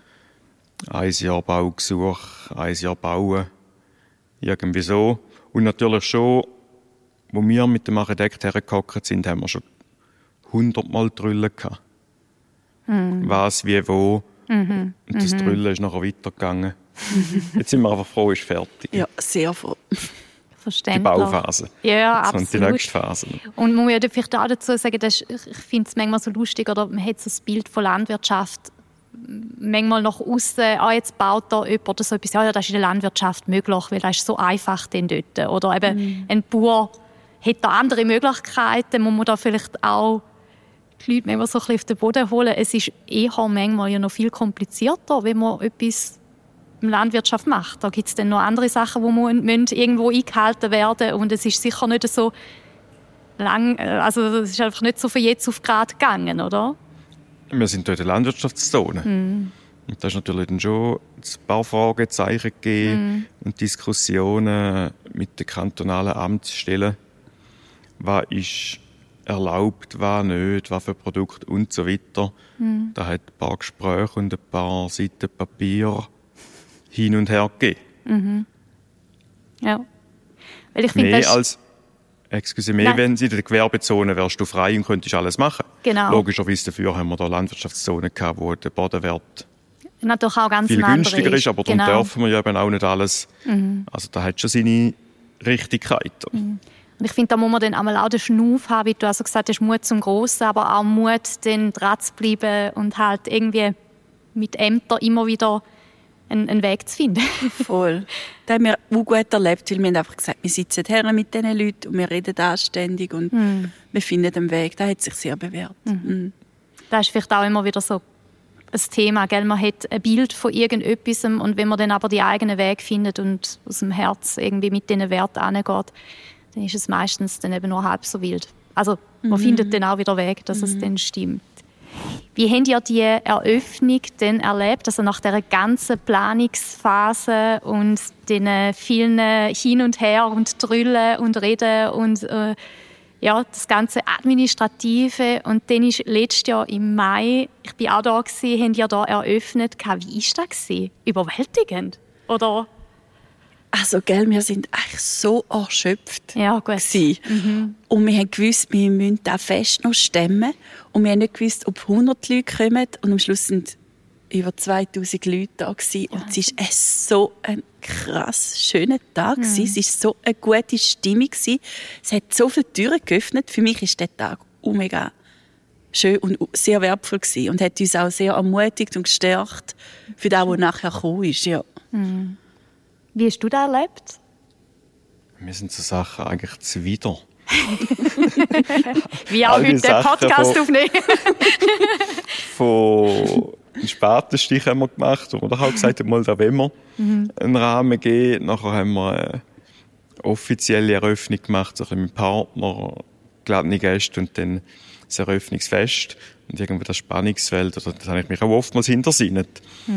1 Jahr Baugesuch, 1 Jahr bauen. Irgendwie so. Und natürlich schon, wo wir mit dem Architekt hergehockt sind, haben wir schon 100-mal Trüllen gehabt. Was, wie, wo. Und das Trüllen ist nachher weitergegangen. Jetzt sind wir einfach froh, ist fertig. Ja, sehr froh. Verständlich. Die Bauphase. Ja, absolut. Und die nächste Phase. Und man muss ja vielleicht auch dazu sagen, dass ich finde es manchmal so lustig, oder man hat so das Bild von Landwirtschaft manchmal nach außen, jetzt baut da jemand so etwas, ja, das ist in der Landwirtschaft möglich, weil das ist so einfach denn dort. Oder eben ein Bauer hat da andere Möglichkeiten, muss man da vielleicht auch die Leute manchmal so ein bisschen auf den Boden holen. Es ist eher manchmal ja noch viel komplizierter, wenn man etwas in der Landwirtschaft macht. Da gibt es dann noch andere Sachen, die irgendwo eingehalten werden und es ist sicher nicht so lang, also es ist einfach nicht so von jetzt auf gerade gegangen, oder? Wir sind dort in der Landwirtschaftszone. Und da ist natürlich dann schon ein paar Fragezeichen gegeben und Diskussionen mit den kantonalen Amtsstellen. Was ist erlaubt, was nicht, was für Produkte und so weiter. Da hat ein paar Gespräche und ein paar Seiten Papier hin und her gegeben. Ja. Weil ich finde, wenn sie in der Gewerbezone wärst du frei und könntest alles machen. Genau. Logischerweise dafür haben wir da Landwirtschaftszonen gehabt, wo der Bodenwert natürlich auch ganz viel günstiger ist, aber genau. darum dürfen wir ja eben auch nicht alles. Also da hat schon seine Richtigkeit. Und ich finde, da muss man dann einmal auch den Schnuff haben, wie du also gesagt hast, Mut zum Grossen, aber auch Mut, dann dran zu bleiben und halt irgendwie mit Ämtern immer wieder einen Weg zu finden. Voll. Das haben wir auch gut erlebt, weil wir haben einfach gesagt, wir sitzen her mit diesen Leuten und wir reden anständig und wir finden einen Weg. Das hat sich sehr bewährt. Das ist vielleicht auch immer wieder so ein Thema, gell? Man hat ein Bild von irgendetwas und wenn man dann aber die eigenen Wege findet und aus dem Herz irgendwie mit diesen Werten angeht, dann ist es meistens dann eben nur halb so wild. Also man findet dann auch wieder Weg, dass es dann stimmt. Wie habt ihr die Eröffnung denn erlebt? Also nach dieser ganzen Planungsphase und den vielen Hin und Her und Trüllen und Reden und das ganze Administrative. Und dann ist letztes Jahr im Mai, ich war auch da, habt ihr da eröffnet. Wie war das? Überwältigend? Oder? Also, gell, wir sind eigentlich so erschöpft. Ja, gut. Und wir haben gewusst, wir müssen das Fest noch stemmen. Und wir haben nicht gewusst, ob 100 Leute kommen. Und am Schluss sind über 2000 Leute da gewesen. Und es war so ein krass schöner Tag. Es war so eine gute Stimmung. Es hat so viele Türen geöffnet. Für mich war der Tag mega schön und sehr wertvoll gewesen. Und hat uns auch sehr ermutigt und gestärkt für das, was nachher gekommen ist. Ja. Wie hast du das erlebt? Wir sind so Sachen eigentlich zuwider. Wie auch heute den Podcast aufnehmen. Von einem Spatenstich haben wir gemacht, wo wir doch auch gesagt haben, mal da wollen wir einen Rahmen geben. Nachher haben wir eine offizielle Eröffnung gemacht, so ein bisschen mit Partner, geladene Gäste und dann das Eröffnungsfest. Und irgendwie das Spannungsfeld, das habe ich mich auch oftmals hintersinnet.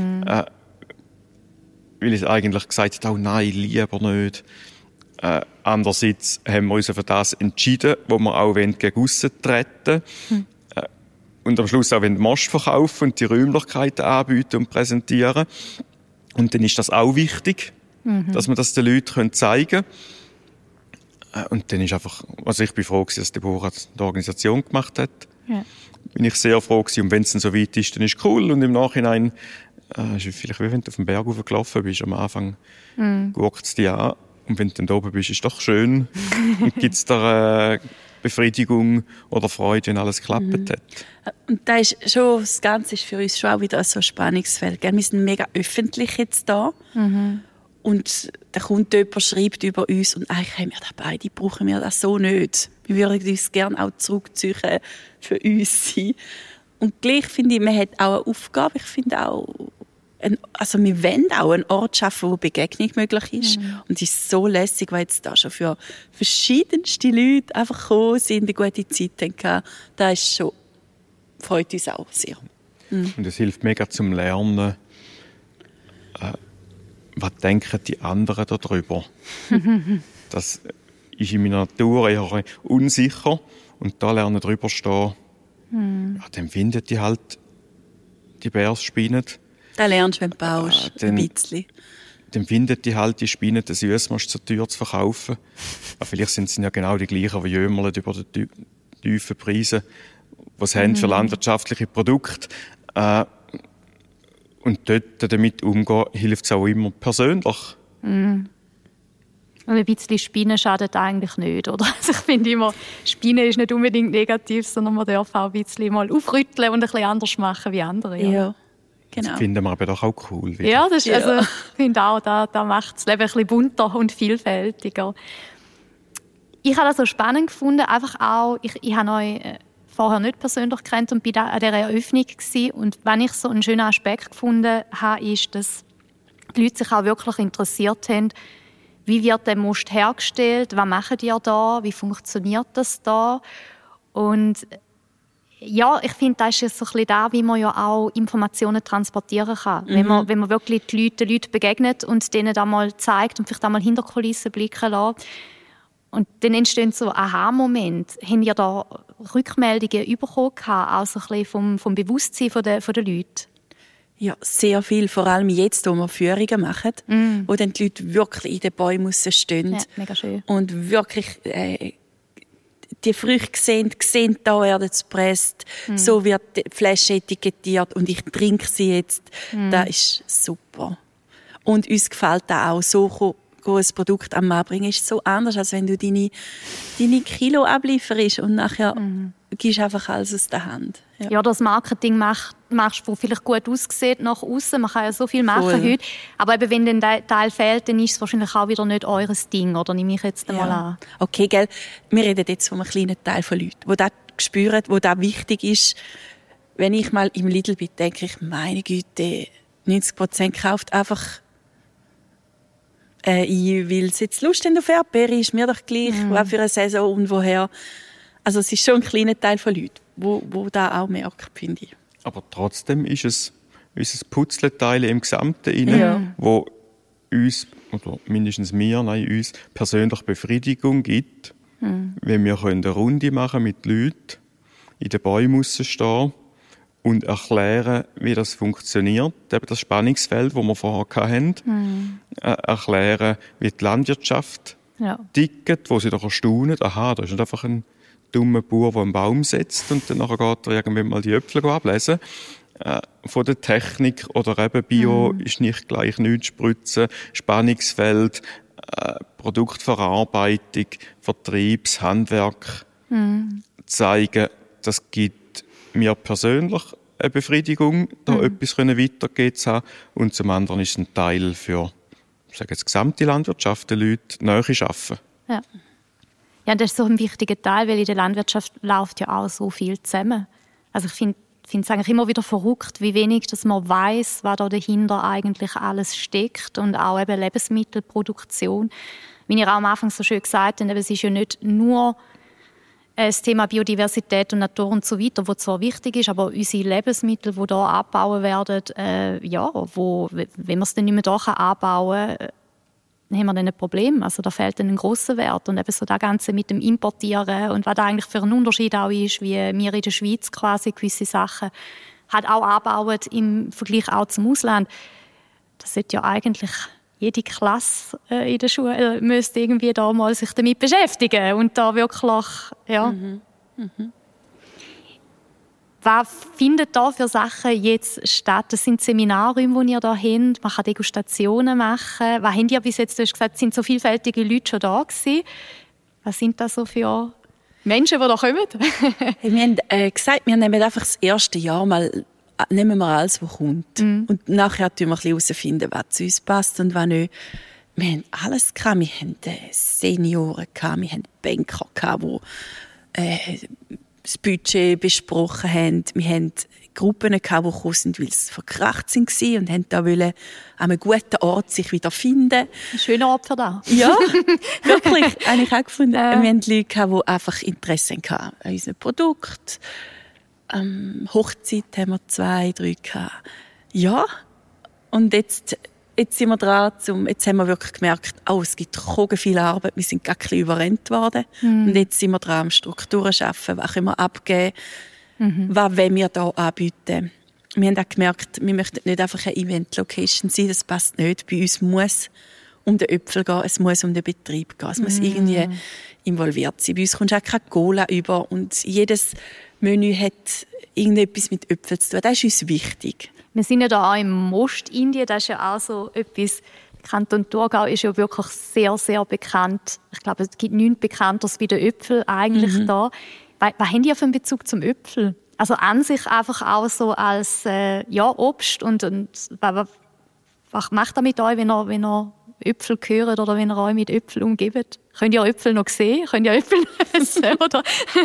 Weil ich eigentlich gesagt habe, oh nein, lieber nicht. Andererseits haben wir uns für das entschieden, wo wir auch gegen aussen treten und am Schluss auch Most verkaufen und die Räumlichkeiten anbieten und präsentieren. Und dann ist das auch wichtig, dass man das den Leuten zeigen können. Und dann ist einfach, also ich bin froh, dass Deborah die Organisation gemacht hat. Ja. Bin ich sehr froh gewesen. Und wenn es dann so weit ist, dann ist es cool. Und im Nachhinein ist es vielleicht wie wenn du auf den Berg hochgelaufen bist. Am Anfang guckt es dich an. Und wenn du dann oben bist, ist es doch schön. Und gibt es da Befriedigung oder Freude, wenn alles geklappt hat. Und das Ganze ist für uns schon auch wieder so ein Spannungsfeld. Wir sind mega öffentlich jetzt da. Und da kommt jemand, schreibt über uns und eigentlich haben wir das beide, brauchen wir das so nicht. Wir würden uns gerne auch zurückziehen für uns sein. Und gleich finde ich, man hat auch eine Aufgabe. Ich finde auch, wir wollen auch einen Ort schaffen, wo Begegnung möglich ist. Und es ist so lässig, weil jetzt da schon für verschiedenste Leute einfach gekommen sind, eine gute Zeit hatten. Das freut uns auch sehr. Und es hilft mega zum Lernen. Was denken die anderen darüber? Das ist in meiner Natur eher unsicher. Und da lernen darüber stehen. Ja, dann findet die halt die Bärspinnen. Da lernst du, wenn du baust, ein bisschen. Dann findet die halt die Spinnen, den Süssmast zur Tür zu verkaufen. Aber vielleicht sind sie ja genau die gleichen, die jömmeln über die tiefen Preise, die sie haben für landwirtschaftliche Produkte. Und dort damit umgehen, hilft es auch immer persönlich. Und ein bisschen Spinnen schadet eigentlich nicht, oder? Also ich finde immer, Spinnen ist nicht unbedingt negativ, sondern man darf auch ein bisschen mal aufrütteln und ein bisschen anders machen wie andere. Ja. Genau. Das finden wir aber doch auch cool. Wieder. Ja, das ist, also, ich finde auch, da macht das Leben ein bisschen bunter und vielfältiger. Ich habe das so spannend gefunden, einfach auch, ich habe euch vorher nicht persönlich kennt und war an dieser Eröffnung gewesen. Und wenn ich so einen schönen Aspekt gefunden habe, ist, dass die Leute sich auch wirklich interessiert haben, wie wird der Most hergestellt, was machen die da, wie funktioniert das da. Und ja, ich finde, das ist jetzt so ein bisschen da, wie man ja auch Informationen transportieren kann. Wenn man wirklich den Leuten begegnet und denen da mal zeigt und vielleicht auch mal hinter die Kulissen blicken lässt. Und dann entstehen so Aha-Momente. Haben ihr da Rückmeldungen bekommen, auch so ein bisschen vom Bewusstsein der Leute? Ja, sehr viel. Vor allem jetzt, wo wir Führungen machen, wo dann die Leute wirklich in den Bäumen stehen. Ja, mega schön. Und wirklich die Früchte sehen, da werden sie gepresst, so wird die Flasche etikettiert und ich trinke sie jetzt. Das ist super. Und uns gefällt das auch, so ein Produkt am Mann bringen ist so anders, als wenn du deine Kilo ablieferst und nachher gibst einfach alles aus der Hand. Ja, das Marketing machst, wo vielleicht gut aussieht nach außen. Man kann ja so viel machen heute. Aber eben, wenn dann der Teil fehlt, dann ist es wahrscheinlich auch wieder nicht eures Ding, oder nehme ich jetzt einmal an. Okay, gell? Wir reden jetzt von einem kleinen Teil von Leuten, die das spüren, wo das wichtig ist. Wenn ich mal im Lidl bin, denke ich, meine Güte, 90% kauft einfach ein, weil sie jetzt Lust haben auf Erdbeere, ist mir doch gleich, was für eine Saison und woher. Also es ist schon ein kleiner Teil von Leuten, wo da auch merkt, finde ich. Aber trotzdem ist es unser Puzzleteil im Gesamten, wo uns, oder mindestens uns persönlich Befriedigung gibt, wenn wir eine Runde machen mit Leuten, in den Bäumen stehen und erklären, wie das funktioniert, eben das Spannungsfeld, das wir vorher hatten, erklären, wie die Landwirtschaft tickt, wo sie doch erstaunen, aha, da ist nicht einfach ein dummer Bauer, der einen Baum setzt und dann geht er irgendwann mal die Äpfel ablesen. Von der Technik oder eben Bio ist nicht gleich nichts spritzen, Spannungsfeld, Produktverarbeitung, Vertriebs-, Handwerk zeigen, das gibt mir persönlich eine Befriedigung, da etwas weitergeben zu haben. Und zum anderen ist es ein Teil für, ich sage jetzt, die gesamte Landwirtschaft, die Leute nahe arbeiten. Ja. Ja, das ist so ein wichtiger Teil, weil in der Landwirtschaft läuft ja auch so viel zusammen. Also ich finde es eigentlich immer wieder verrückt, wie wenig dass man weiss, was da dahinter eigentlich alles steckt und auch eben Lebensmittelproduktion. Wie ihr auch am Anfang so schön gesagt habt, es ist ja nicht nur das Thema Biodiversität und Natur und so weiter, was zwar wichtig ist, aber unsere Lebensmittel, die hier abgebaut werden, wenn man es dann nicht mehr hier anbauen kann, haben wir dann ein Problem. Also da fehlt dann ein grosser Wert. Und eben so das Ganze mit dem Importieren und was da eigentlich für ein Unterschied auch ist, wie wir in der Schweiz quasi gewisse Sachen halt auch anbauen im Vergleich auch zum Ausland. Das sollte ja eigentlich jede Klasse in der Schule müsste irgendwie da mal sich damit beschäftigen und da wirklich, Was findet da für Sachen jetzt statt? Das sind Seminarräume, die ihr da habt. Man kann Degustationen machen. Was habt ihr bis jetzt? Du hast gesagt, es sind so vielfältige Leute schon da gewesen. Was sind das so für Menschen, die da kommen? Wir haben gesagt, wir nehmen einfach das erste Jahr mal, nehmen wir alles, was kommt. Und nachher tun wir ein bisschen herausfinden, was zu uns passt und was nicht. Wir haben alles gehabt. Wir haben Senioren gehabt, wir haben Banker gehabt, die das Budget besprochen haben. Wir haben Gruppen gehabt, die gekommen sind, weil sie verkracht waren und haben da wollen, an einem guten Ort sich wieder finden. Ein schöner Ort für da. Ja, wirklich. Habe ich auch gefunden. Wir haben Leute gehabt, die einfach Interesse hatten an unserem Produkt. Hochzeit haben wir 2, 3 gehabt. Ja. Und jetzt sind wir dran, jetzt haben wir wirklich gemerkt, es gibt viel Arbeit, wir sind gar ein bisschen überrennt worden. Und jetzt sind wir dran, am Strukturen zu schaffen, was können wir abgeben, was wollen wir hier anbieten. Wir haben auch gemerkt, wir möchten nicht einfach eine Event-Location sein, das passt nicht. Bei uns muss um den Äpfel gehen, es muss um den Betrieb gehen, es muss irgendwie involviert sein. Bei uns kommst du auch keine Cola über und jedes Menü hat irgendetwas mit Äpfeln zu tun. Das ist uns wichtig. Wir sind ja da auch im Ostindien, das ist ja auch so etwas. Kanton Thurgau ist ja wirklich sehr, sehr bekannt. Ich glaube, es gibt nichts Bekannteres wie der Äpfel eigentlich da. Was haben die für einen Bezug zum Äpfel? Also an sich einfach auch so als Obst und was macht ihr mit euch, wenn ihr Äpfel hört oder wenn ihr euch mit Äpfeln umgebt? Könnt ihr Äpfel noch sehen? Könnt ihr Äpfel essen? Oder?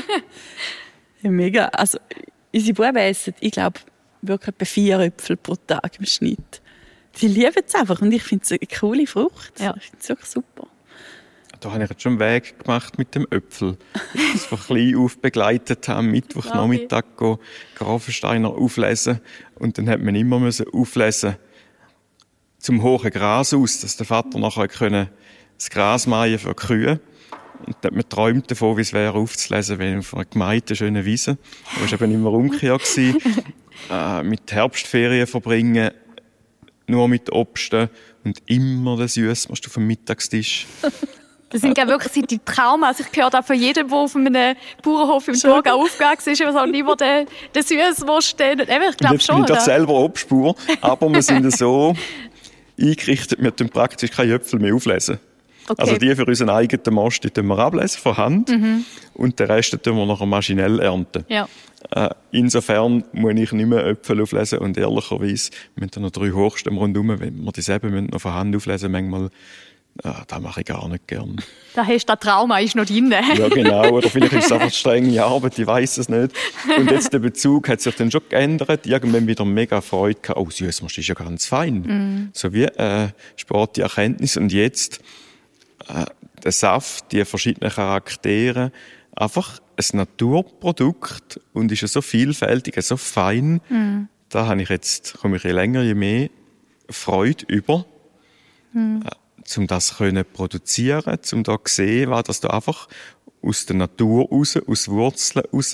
Ja, mega. Also unsere Buben essen, ich glaube, wirklich etwa 4 Äpfel pro Tag im Schnitt. Sie lieben es einfach und ich finde es eine coole Frucht. Ja. Ich finde es wirklich super. Da habe ich jetzt schon einen Weg gemacht mit dem Äpfel. Ich das von klein auf begleitet habe, Mittwochnachmittag Grafensteiner auflesen. Und dann hat man immer auflesen zum hohen Gras aus, dass der Vater nachher das Gras mähen für die Kühe. Und dann hat man träumt davon, wie es wäre, aufzulesen, wenn auf einer Gemeinde schöne Wiese. Da war eben immer umgekehrt. Mit Herbstferien verbringen, nur mit Obsten und immer das Süß machst du auf dem Mittagstisch. Das sind wirklich die Traum. Also ich höre auch von jedem, der auf einem Bauernhof im Thurgau aufgewachsen ist, was halt immer der Süß, der steht. Ich glaube schon. Ich bin doch selber Obstbauer, aber wir sind so eingerichtet, wir können praktisch keine Äpfel mehr auflesen. Okay. Also die für unseren eigenen Most, die tun wir ablesen von Hand und den Rest tun wir nachher maschinell ernten. Ja. Insofern muss ich nicht mehr Äpfel auflesen und ehrlicherweise, wir haben da noch 3 Hochstämme rundherum, wenn wir dieselben noch von Hand auflesen, manchmal, das mache ich gar nicht gern. Da hast du, das Trauma ist noch drin. Ja, genau. Oder vielleicht ist es einfach strenge Arbeit, ich weiss es nicht. Und jetzt der Bezug hat sich dann schon geändert. Irgendwann wieder mega Freude gehabt. Oh, Süßmarsch ist ja ganz fein. So wie Sport, die Erkenntnis. Und jetzt der Saft, die verschiedenen Charaktere, einfach ein Naturprodukt und ist ja so vielfältig, so fein. Da habe ich jetzt, komme ich je länger, je mehr Freude über. Um das können produzieren, um da zu sehen, was das da einfach aus der Natur raus, aus Wurzeln raus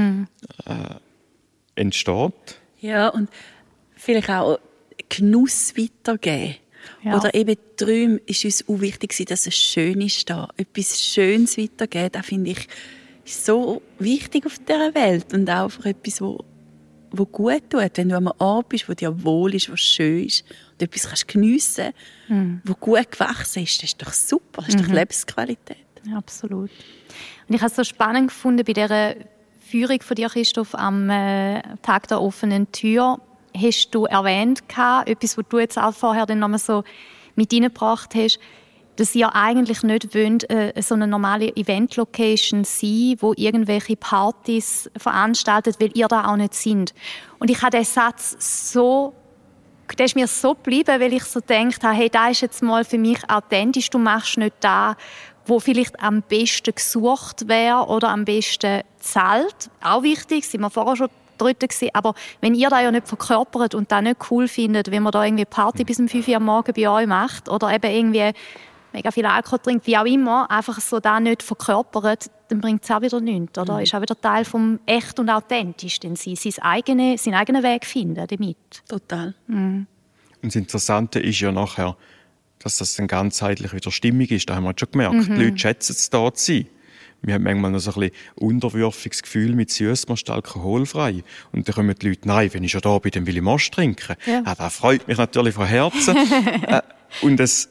entsteht. Ja, und vielleicht auch Genuss weitergeben. Ja. Oder eben Träume ist uns auch wichtig, dass es schön ist da. Etwas Schönes weitergeben, das finde ich so wichtig auf dieser Welt. Und auch für etwas, wo gut tut. Wenn du an einem Ort bist, wo dir wohl ist, wo schön ist und etwas kannst geniessen, wo gut gewachsen ist, das ist doch super. Das ist doch Lebensqualität. Ja, absolut. Und ich habe es so spannend gefunden bei dieser Führung von dir, Christoph, am Tag der offenen Tür. Hast du erwähnt, etwas, was du jetzt auch vorher dann nochmal so mit reingebracht hast, dass ihr eigentlich nicht wollt, so eine normale Event-Location sein, wo irgendwelche Partys veranstaltet, weil ihr da auch nicht sind. Und ich habe diesen Satz der ist mir so geblieben, weil ich so gedacht habe, hey, das ist jetzt mal für mich authentisch. Du machst nicht das, wo vielleicht am besten gesucht wäre oder am besten zahlt. Auch wichtig, sind wir vorher schon dort gewesen. Aber wenn ihr das ja nicht verkörpert und das nicht cool findet, wenn man da irgendwie Party bis um 5 Uhr am Morgen bei euch macht oder eben irgendwie mega viel Alkohol trinkt, wie auch immer, einfach so da nicht verkörpert, dann bringt es auch wieder nichts, oder? Ist auch wieder Teil vom echt und authentisch, denn sie seinen eigenen Weg finden damit. Total. Und das Interessante ist ja nachher, dass das dann ganzheitlich wieder stimmig ist. Da haben wir schon gemerkt. Die Leute schätzen es, da zu sein. Wir haben manchmal noch so ein bisschen unterwürfiges Gefühl mit Süßmarsch alkoholfrei. Und dann kommen die Leute, nein, wenn ich schon da bin, dann will ich Most trinken. Ja. Das freut mich natürlich von Herzen. Und es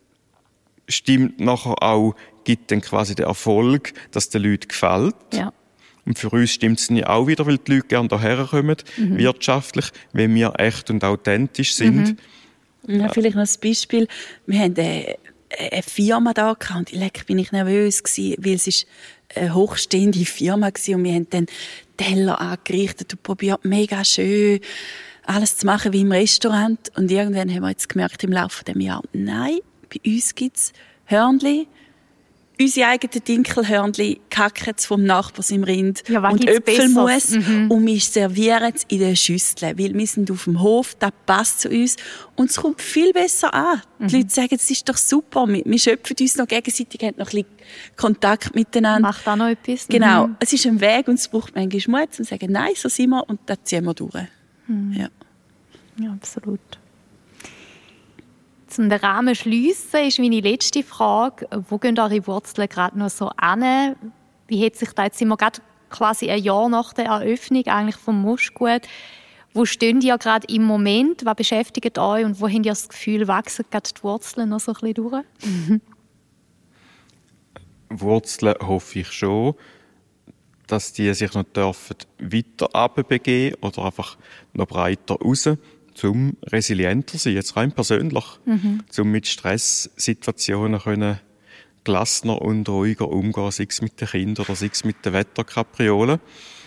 stimmt nachher auch, gibt dann quasi den Erfolg, dass den Leuten gefällt. Ja. Und für uns stimmt es nicht auch wieder, weil die Leute gerne hierher kommen, wirtschaftlich, wenn wir echt und authentisch sind. Ja, vielleicht noch ein Beispiel. Wir haben eine Firma da gehabt und bin ich nervös gewesen, weil es ist eine hochstehende Firma war und wir haben dann Teller angerichtet und probiert mega schön alles zu machen wie im Restaurant. Und irgendwann haben wir jetzt gemerkt im Laufe des Jahres, nein, bei uns gibt es Hörnli, unsere eigenen Dinkelhörnli, kacken vom Nachbars im Rind Ja, was und gibt's Äpfelmus Besseres? und wir servieren es in den Schüsseln, weil wir sind auf dem Hof, das passt zu uns und es kommt viel besser an. Die Leute sagen, es ist doch super, wir schöpfen uns noch gegenseitig, haben noch ein bisschen Kontakt miteinander. Macht auch noch etwas. Genau, es ist ein Weg und es braucht manchmal Mut, zu sagen, nein, so sind wir und das ziehen wir durch. Ja. Ja, absolut. Zum den Rahmen schliessen ist meine letzte Frage. Wo gehen eure Wurzeln gerade noch so an? Wie hat sich da jetzt, sind wir gerade quasi ein Jahr nach der Eröffnung eigentlich vom Mostgut. Wo steht ihr gerade im Moment? Was beschäftigt euch und wo habt ihr das Gefühl, wachsen gerade die Wurzeln noch so ein bisschen durch? Wurzeln hoffe ich schon, dass die sich noch dürfen weiter runterbegeben oder einfach noch breiter raus, zum resilienter sein, jetzt rein persönlich, zum mit Stresssituationen können gelassener und ruhiger umgehen, sei es mit den Kindern oder sei es mit den Wetterkapriolen.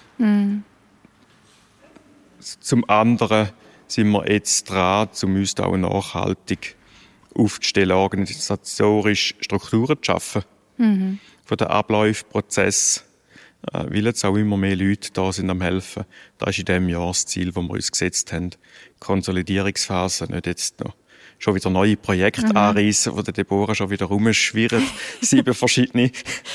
Zum anderen sind wir jetzt dran, um uns da auch nachhaltig aufzustellen, organisatorisch Strukturen zu schaffen. Von den Ablaufprozessen, weil jetzt auch immer mehr Leute da sind am helfen. Das ist in diesem Jahr das Ziel, das wir uns gesetzt haben. Konsolidierungsphase, nicht jetzt noch schon wieder neue Projekte anreissen, wo der Deborah schon wieder rumschwirrt. 7 verschiedene.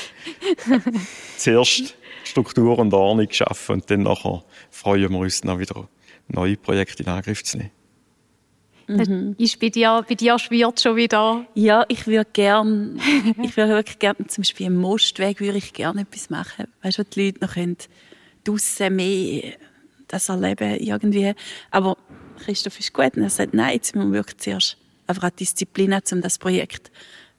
Zuerst Struktur und Ordnung schaffen und dann nachher freuen wir uns dann wieder, neue Projekte in Angriff zu nehmen. Ist bei dir schwirrt schon wieder? Ja, ich würde wirklich gerne, zum Beispiel im Mostweg würde ich gerne etwas machen. Weißt du, wo die Leute noch draussen mehr das erleben irgendwie. Aber Christoph ist gut und er sagt, nein, jetzt müssen wir wirklich zuerst einfach eine Disziplin haben, um das Projekt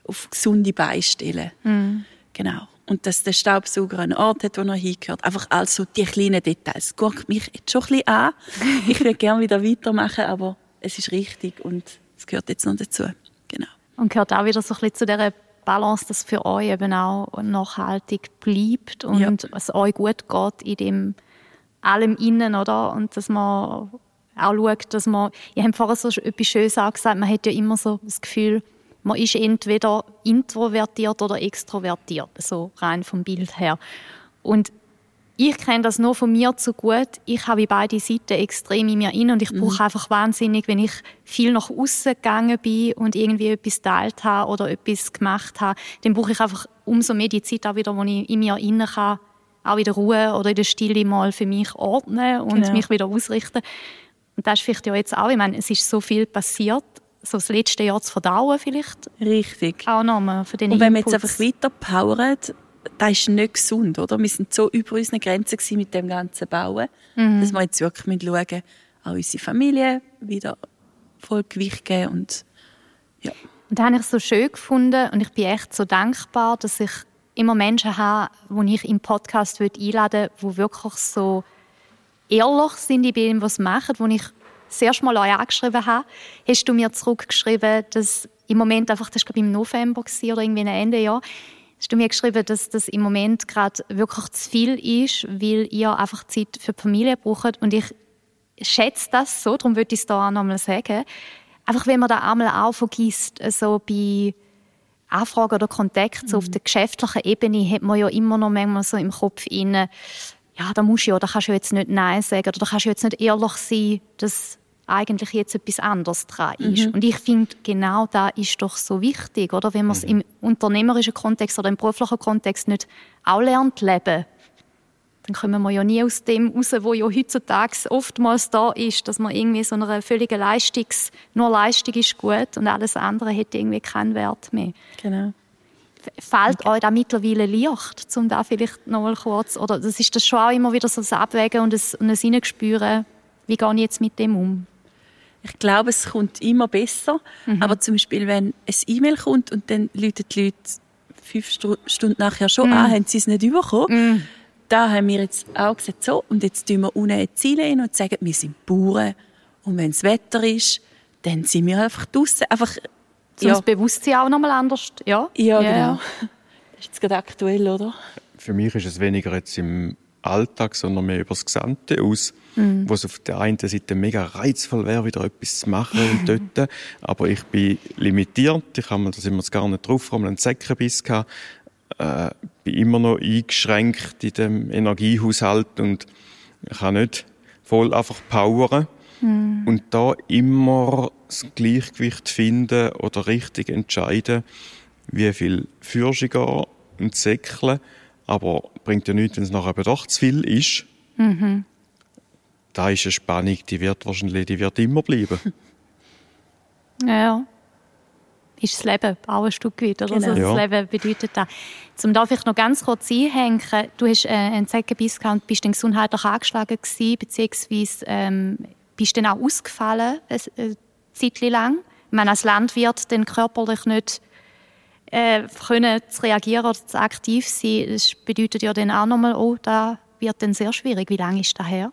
auf gesunde Beine stellen. Genau. Und dass der Staubsauger einen Ort hat, wo er hingehört. Einfach also die kleinen Details. Das guckt mich jetzt schon ein bisschen an. Ich würde gerne wieder weitermachen, aber es ist richtig und es gehört jetzt noch dazu. Genau. Und gehört auch wieder so ein bisschen zu dieser Balance, dass für euch eben auch nachhaltig bleibt und es euch gut geht in dem allem Innen, oder? Und dass man auch schaut, dass man, ihr habt vorhin so etwas Schönes gesagt, man hat ja immer so das Gefühl, man ist entweder introvertiert oder extrovertiert, so rein vom Bild her. Und ich kenne das nur von mir zu gut. Ich habe beide Seiten extrem in mir rein und ich brauche einfach wahnsinnig, wenn ich viel nach außen gegangen bin und irgendwie etwas geteilt habe oder etwas gemacht habe, dann brauche ich einfach umso mehr die Zeit auch wieder, wo ich in mir rein kann, auch wieder Ruhe oder in der Stille mal für mich ordnen und mich wieder ausrichten. Und das ist vielleicht ja jetzt auch, ich meine, es ist so viel passiert, so das letzte Jahr zu verdauen vielleicht. Richtig. Auch nochmal für den Und wenn Input. wir jetzt einfach weiter powern, das ist nicht gesund, oder? Wir sind so über unsere Grenzen mit dem ganzen Bauen, dass wir jetzt wirklich schauen müssen, auch unsere Familie wieder voll Gewicht geben und ja. Und das habe ich so schön gefunden und ich bin echt so dankbar, dass ich immer Menschen habe, die ich im Podcast einladen würde, die wirklich so ehrlich sind in dem, was sie machen, wo ich das erste Mal euch angeschrieben habe, hast du mir zurückgeschrieben, dass im Moment einfach, das war glaube ich im November oder irgendwie Ende Jahr, hast du mir geschrieben, dass das im Moment gerade wirklich zu viel ist, weil ihr einfach Zeit für die Familie braucht. Und ich schätze das so, darum würde ich es da auch nochmal sagen. Einfach, wenn man da einmal auch vergisst, so bei Anfragen oder Kontakten so auf der geschäftlichen Ebene, hat man ja immer noch manchmal so im Kopf inne, ja, da musst du ja, da kannst du jetzt nicht Nein sagen oder da kannst du jetzt nicht ehrlich sein, dass eigentlich jetzt etwas anderes dran ist. Und ich finde, genau das ist doch so wichtig, oder? Wenn man es im unternehmerischen Kontext oder im beruflichen Kontext nicht auch lernt leben, dann kommen wir ja nie aus dem raus, wo ja heutzutage oftmals da ist, dass man irgendwie so einer völligen nur Leistung ist gut und alles andere hat irgendwie keinen Wert mehr. Genau. Fällt euch da mittlerweile leicht, um da vielleicht noch mal kurz, oder das ist das schon auch immer wieder so das Abwägen und ein Hineingespüren, wie gehe ich jetzt mit dem um? Ich glaube, es kommt immer besser. Aber zum Beispiel, wenn ein E-Mail kommt und dann rufen die Leute 5 Stunden nachher schon an, haben sie es nicht bekommen. Da haben wir jetzt auch gesagt, so, und jetzt tun wir unten ein Ziel hin und sagen, wir sind Bauern. Und wenn das Wetter ist, dann sind wir einfach draussen. Einfach, Das Bewusstsein auch noch mal anders. Ja, genau. Das ist jetzt gerade aktuell, oder? Für mich ist es weniger jetzt im Alltag, sondern mehr über das Gesamte aus, wo es auf der einen Seite mega reizvoll wäre, wieder etwas zu machen und dort. Aber ich bin limitiert. Ich habe das immer gar nicht drauf, weil ich einen Säckebiss hatte. Bin immer noch eingeschränkt in dem Energiehaushalt und ich kann nicht voll einfach powern. Und da immer das Gleichgewicht finden oder richtig entscheiden, wie viel Fürche gehen und säckeln. Aber bringt ja nichts, wenn es nachher doch zu viel ist. Da ist eine Spannung, die wird immer bleiben. Ja. Ist das Leben auch ein Stück weit, oder? Genau. Also das Leben bedeutet das. Zum darf ich noch ganz kurz einhängen. Du hast einen Säckebiss gehabt und bist dann gesundheitlich angeschlagen gewesen, beziehungsweise bist dann auch ausgefallen, eine Zeit lang. Ich meine, als Landwirt dann körperlich nicht können zu reagieren oder zu aktiv sein, das bedeutet ja dann auch nochmal, oh, das wird dann sehr schwierig. Wie lange ist das her?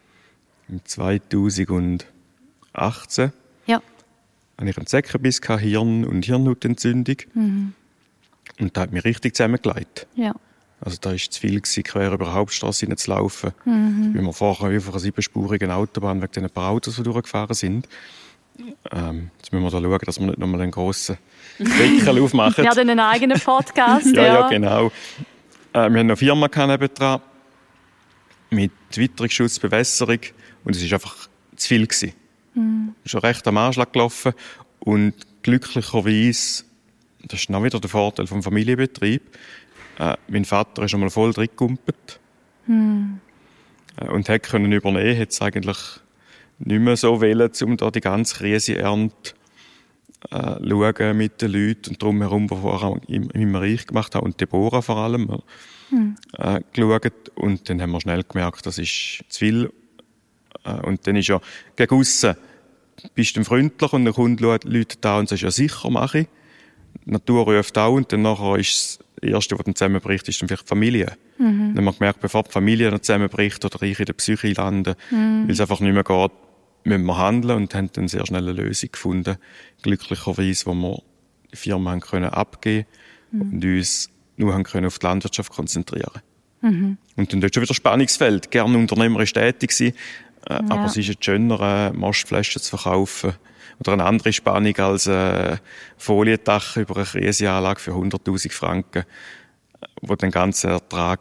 2018 Ja. hatte ich einen Säckebiss, Hirn- und Hirnhautentzündung. Und das hat mich richtig zusammengelegt. Ja. Also da war es zu viel, quer über die Hauptstrasse hineinzulaufen. Ich bin mir vorher auf einer 7-spurigen Autobahn wegen den paar Autos, die durchgefahren sind. Jetzt müssen wir da schauen, dass wir nicht nochmal einen grossen Deckel aufmachen. Wir haben einen eigenen Podcast. ja, genau. Wir haben eine Firma nebendran mit Witterungsschutz, Bewässerung und es war einfach zu viel. Es ist schon recht am Anschlag gelaufen und glücklicherweise, das ist auch wieder der Vorteil vom Familienbetrieb, mein Vater ist schon mal voll drin gekumpelt und hat können übernehmen, hat es eigentlich nicht mehr so wollen, um da die ganze Krisenernte schauen mit den Leuten und drumherum, die vorher im Reich gemacht haben und Deborah vor allem geschaut. Und dann haben wir schnell gemerkt, das ist zu viel. Und dann ist ja gegen aussen, bist du freundlich und dann kommen Leute da und sagst, ja sicher, mache ich. die Natur ruft auch und dann nachher ist das Erste, was dann zusammenbricht, ist dann vielleicht die Familie. Dann haben wir gemerkt, bevor die Familie dann zusammenbricht oder ich in der Psyche lande, weil es einfach nicht mehr geht, müssen wir handeln und haben dann sehr schnell eine Lösung gefunden, glücklicherweise, wo wir die Firma haben können abgeben und uns nur haben können auf die Landwirtschaft konzentrieren. Und dann dort schon wieder Spannungsfeld. Gerne unternehmerisch tätig sein, aber es ist jetzt schöner, Mastflaschen zu verkaufen. Oder eine andere Spannung als Foliendach über eine Krisenanlage für 100'000 Franken, wo den ganzen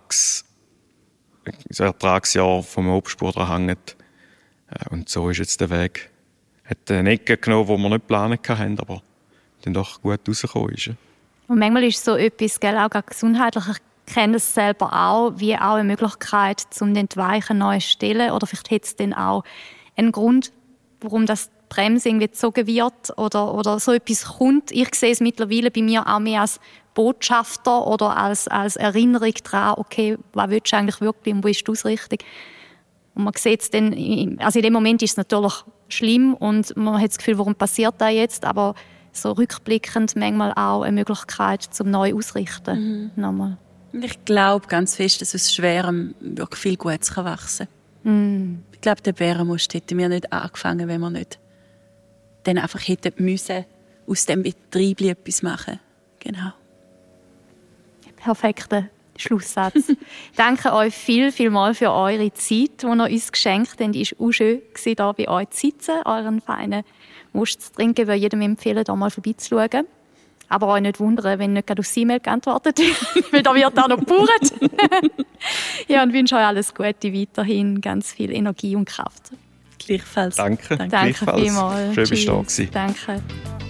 Ertragsjahr vom Obstbauer dran hängt. Und so ist jetzt der Weg. Hat eine Ecke genommen, die wir nicht geplant hatten, aber dann doch gut rausgekommen ist. Und manchmal ist so etwas, gell, auch gesundheitlich, ich kenne es selber auch, wie auch eine Möglichkeit, um den Weichen neu zu stellen. Oder vielleicht hat es dann auch einen Grund, warum das Bremse irgendwie gezogen wird oder so etwas kommt. Ich sehe es mittlerweile bei mir auch mehr als Botschafter oder als Erinnerung daran, okay, was willst du eigentlich wirklich und wo ist die Ausrichtung? Und man sieht es dann, also in dem Moment ist es natürlich schlimm und man hat das Gefühl, warum passiert das jetzt? Aber so rückblickend manchmal auch eine Möglichkeit zum neu ausrichten. Nochmal. Ich glaube ganz fest, dass aus Schwerem wirklich viel Gutes wachsen kann. Ich glaube, der Bärenmust hätten wir nicht angefangen, wenn wir nicht dann einfach hätten müssen aus dem Betrieb etwas machen. Genau. Perfekter Schlusssatz. Danke euch viel für eure Zeit, die ihr uns geschenkt habt. Es war auch schön, hier bei euch zu sitzen, euren feinen Must zu trinken. Ich würde jedem empfehlen, da mal vorbeizuschauen. Aber euch nicht wundern, wenn nicht gerade auf das E-Mail geantwortet wird, weil da wird auch noch gebaut. Ja, und wünsche euch alles Gute weiterhin, ganz viel Energie und Kraft. Gleichfalls. Danke vielmals. Schön, bist du da gewesen. Danke.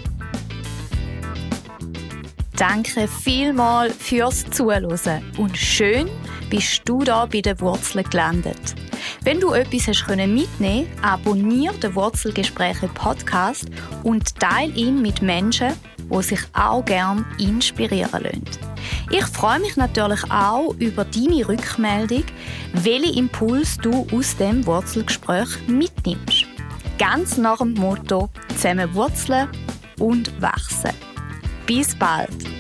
Danke vielmals fürs Zuhören. Und schön bist du da bei den Wurzeln gelandet. Wenn du etwas mitnehmen konntest, abonniere den Wurzelgespräche Podcast und teile ihn mit Menschen, die sich auch gerne inspirieren lassen. Ich freue mich natürlich auch über deine Rückmeldung, welchen Impuls du aus dem Wurzelgespräch mitnimmst. Ganz nach dem Motto: zusammen wurzeln und wachsen. Bis bald!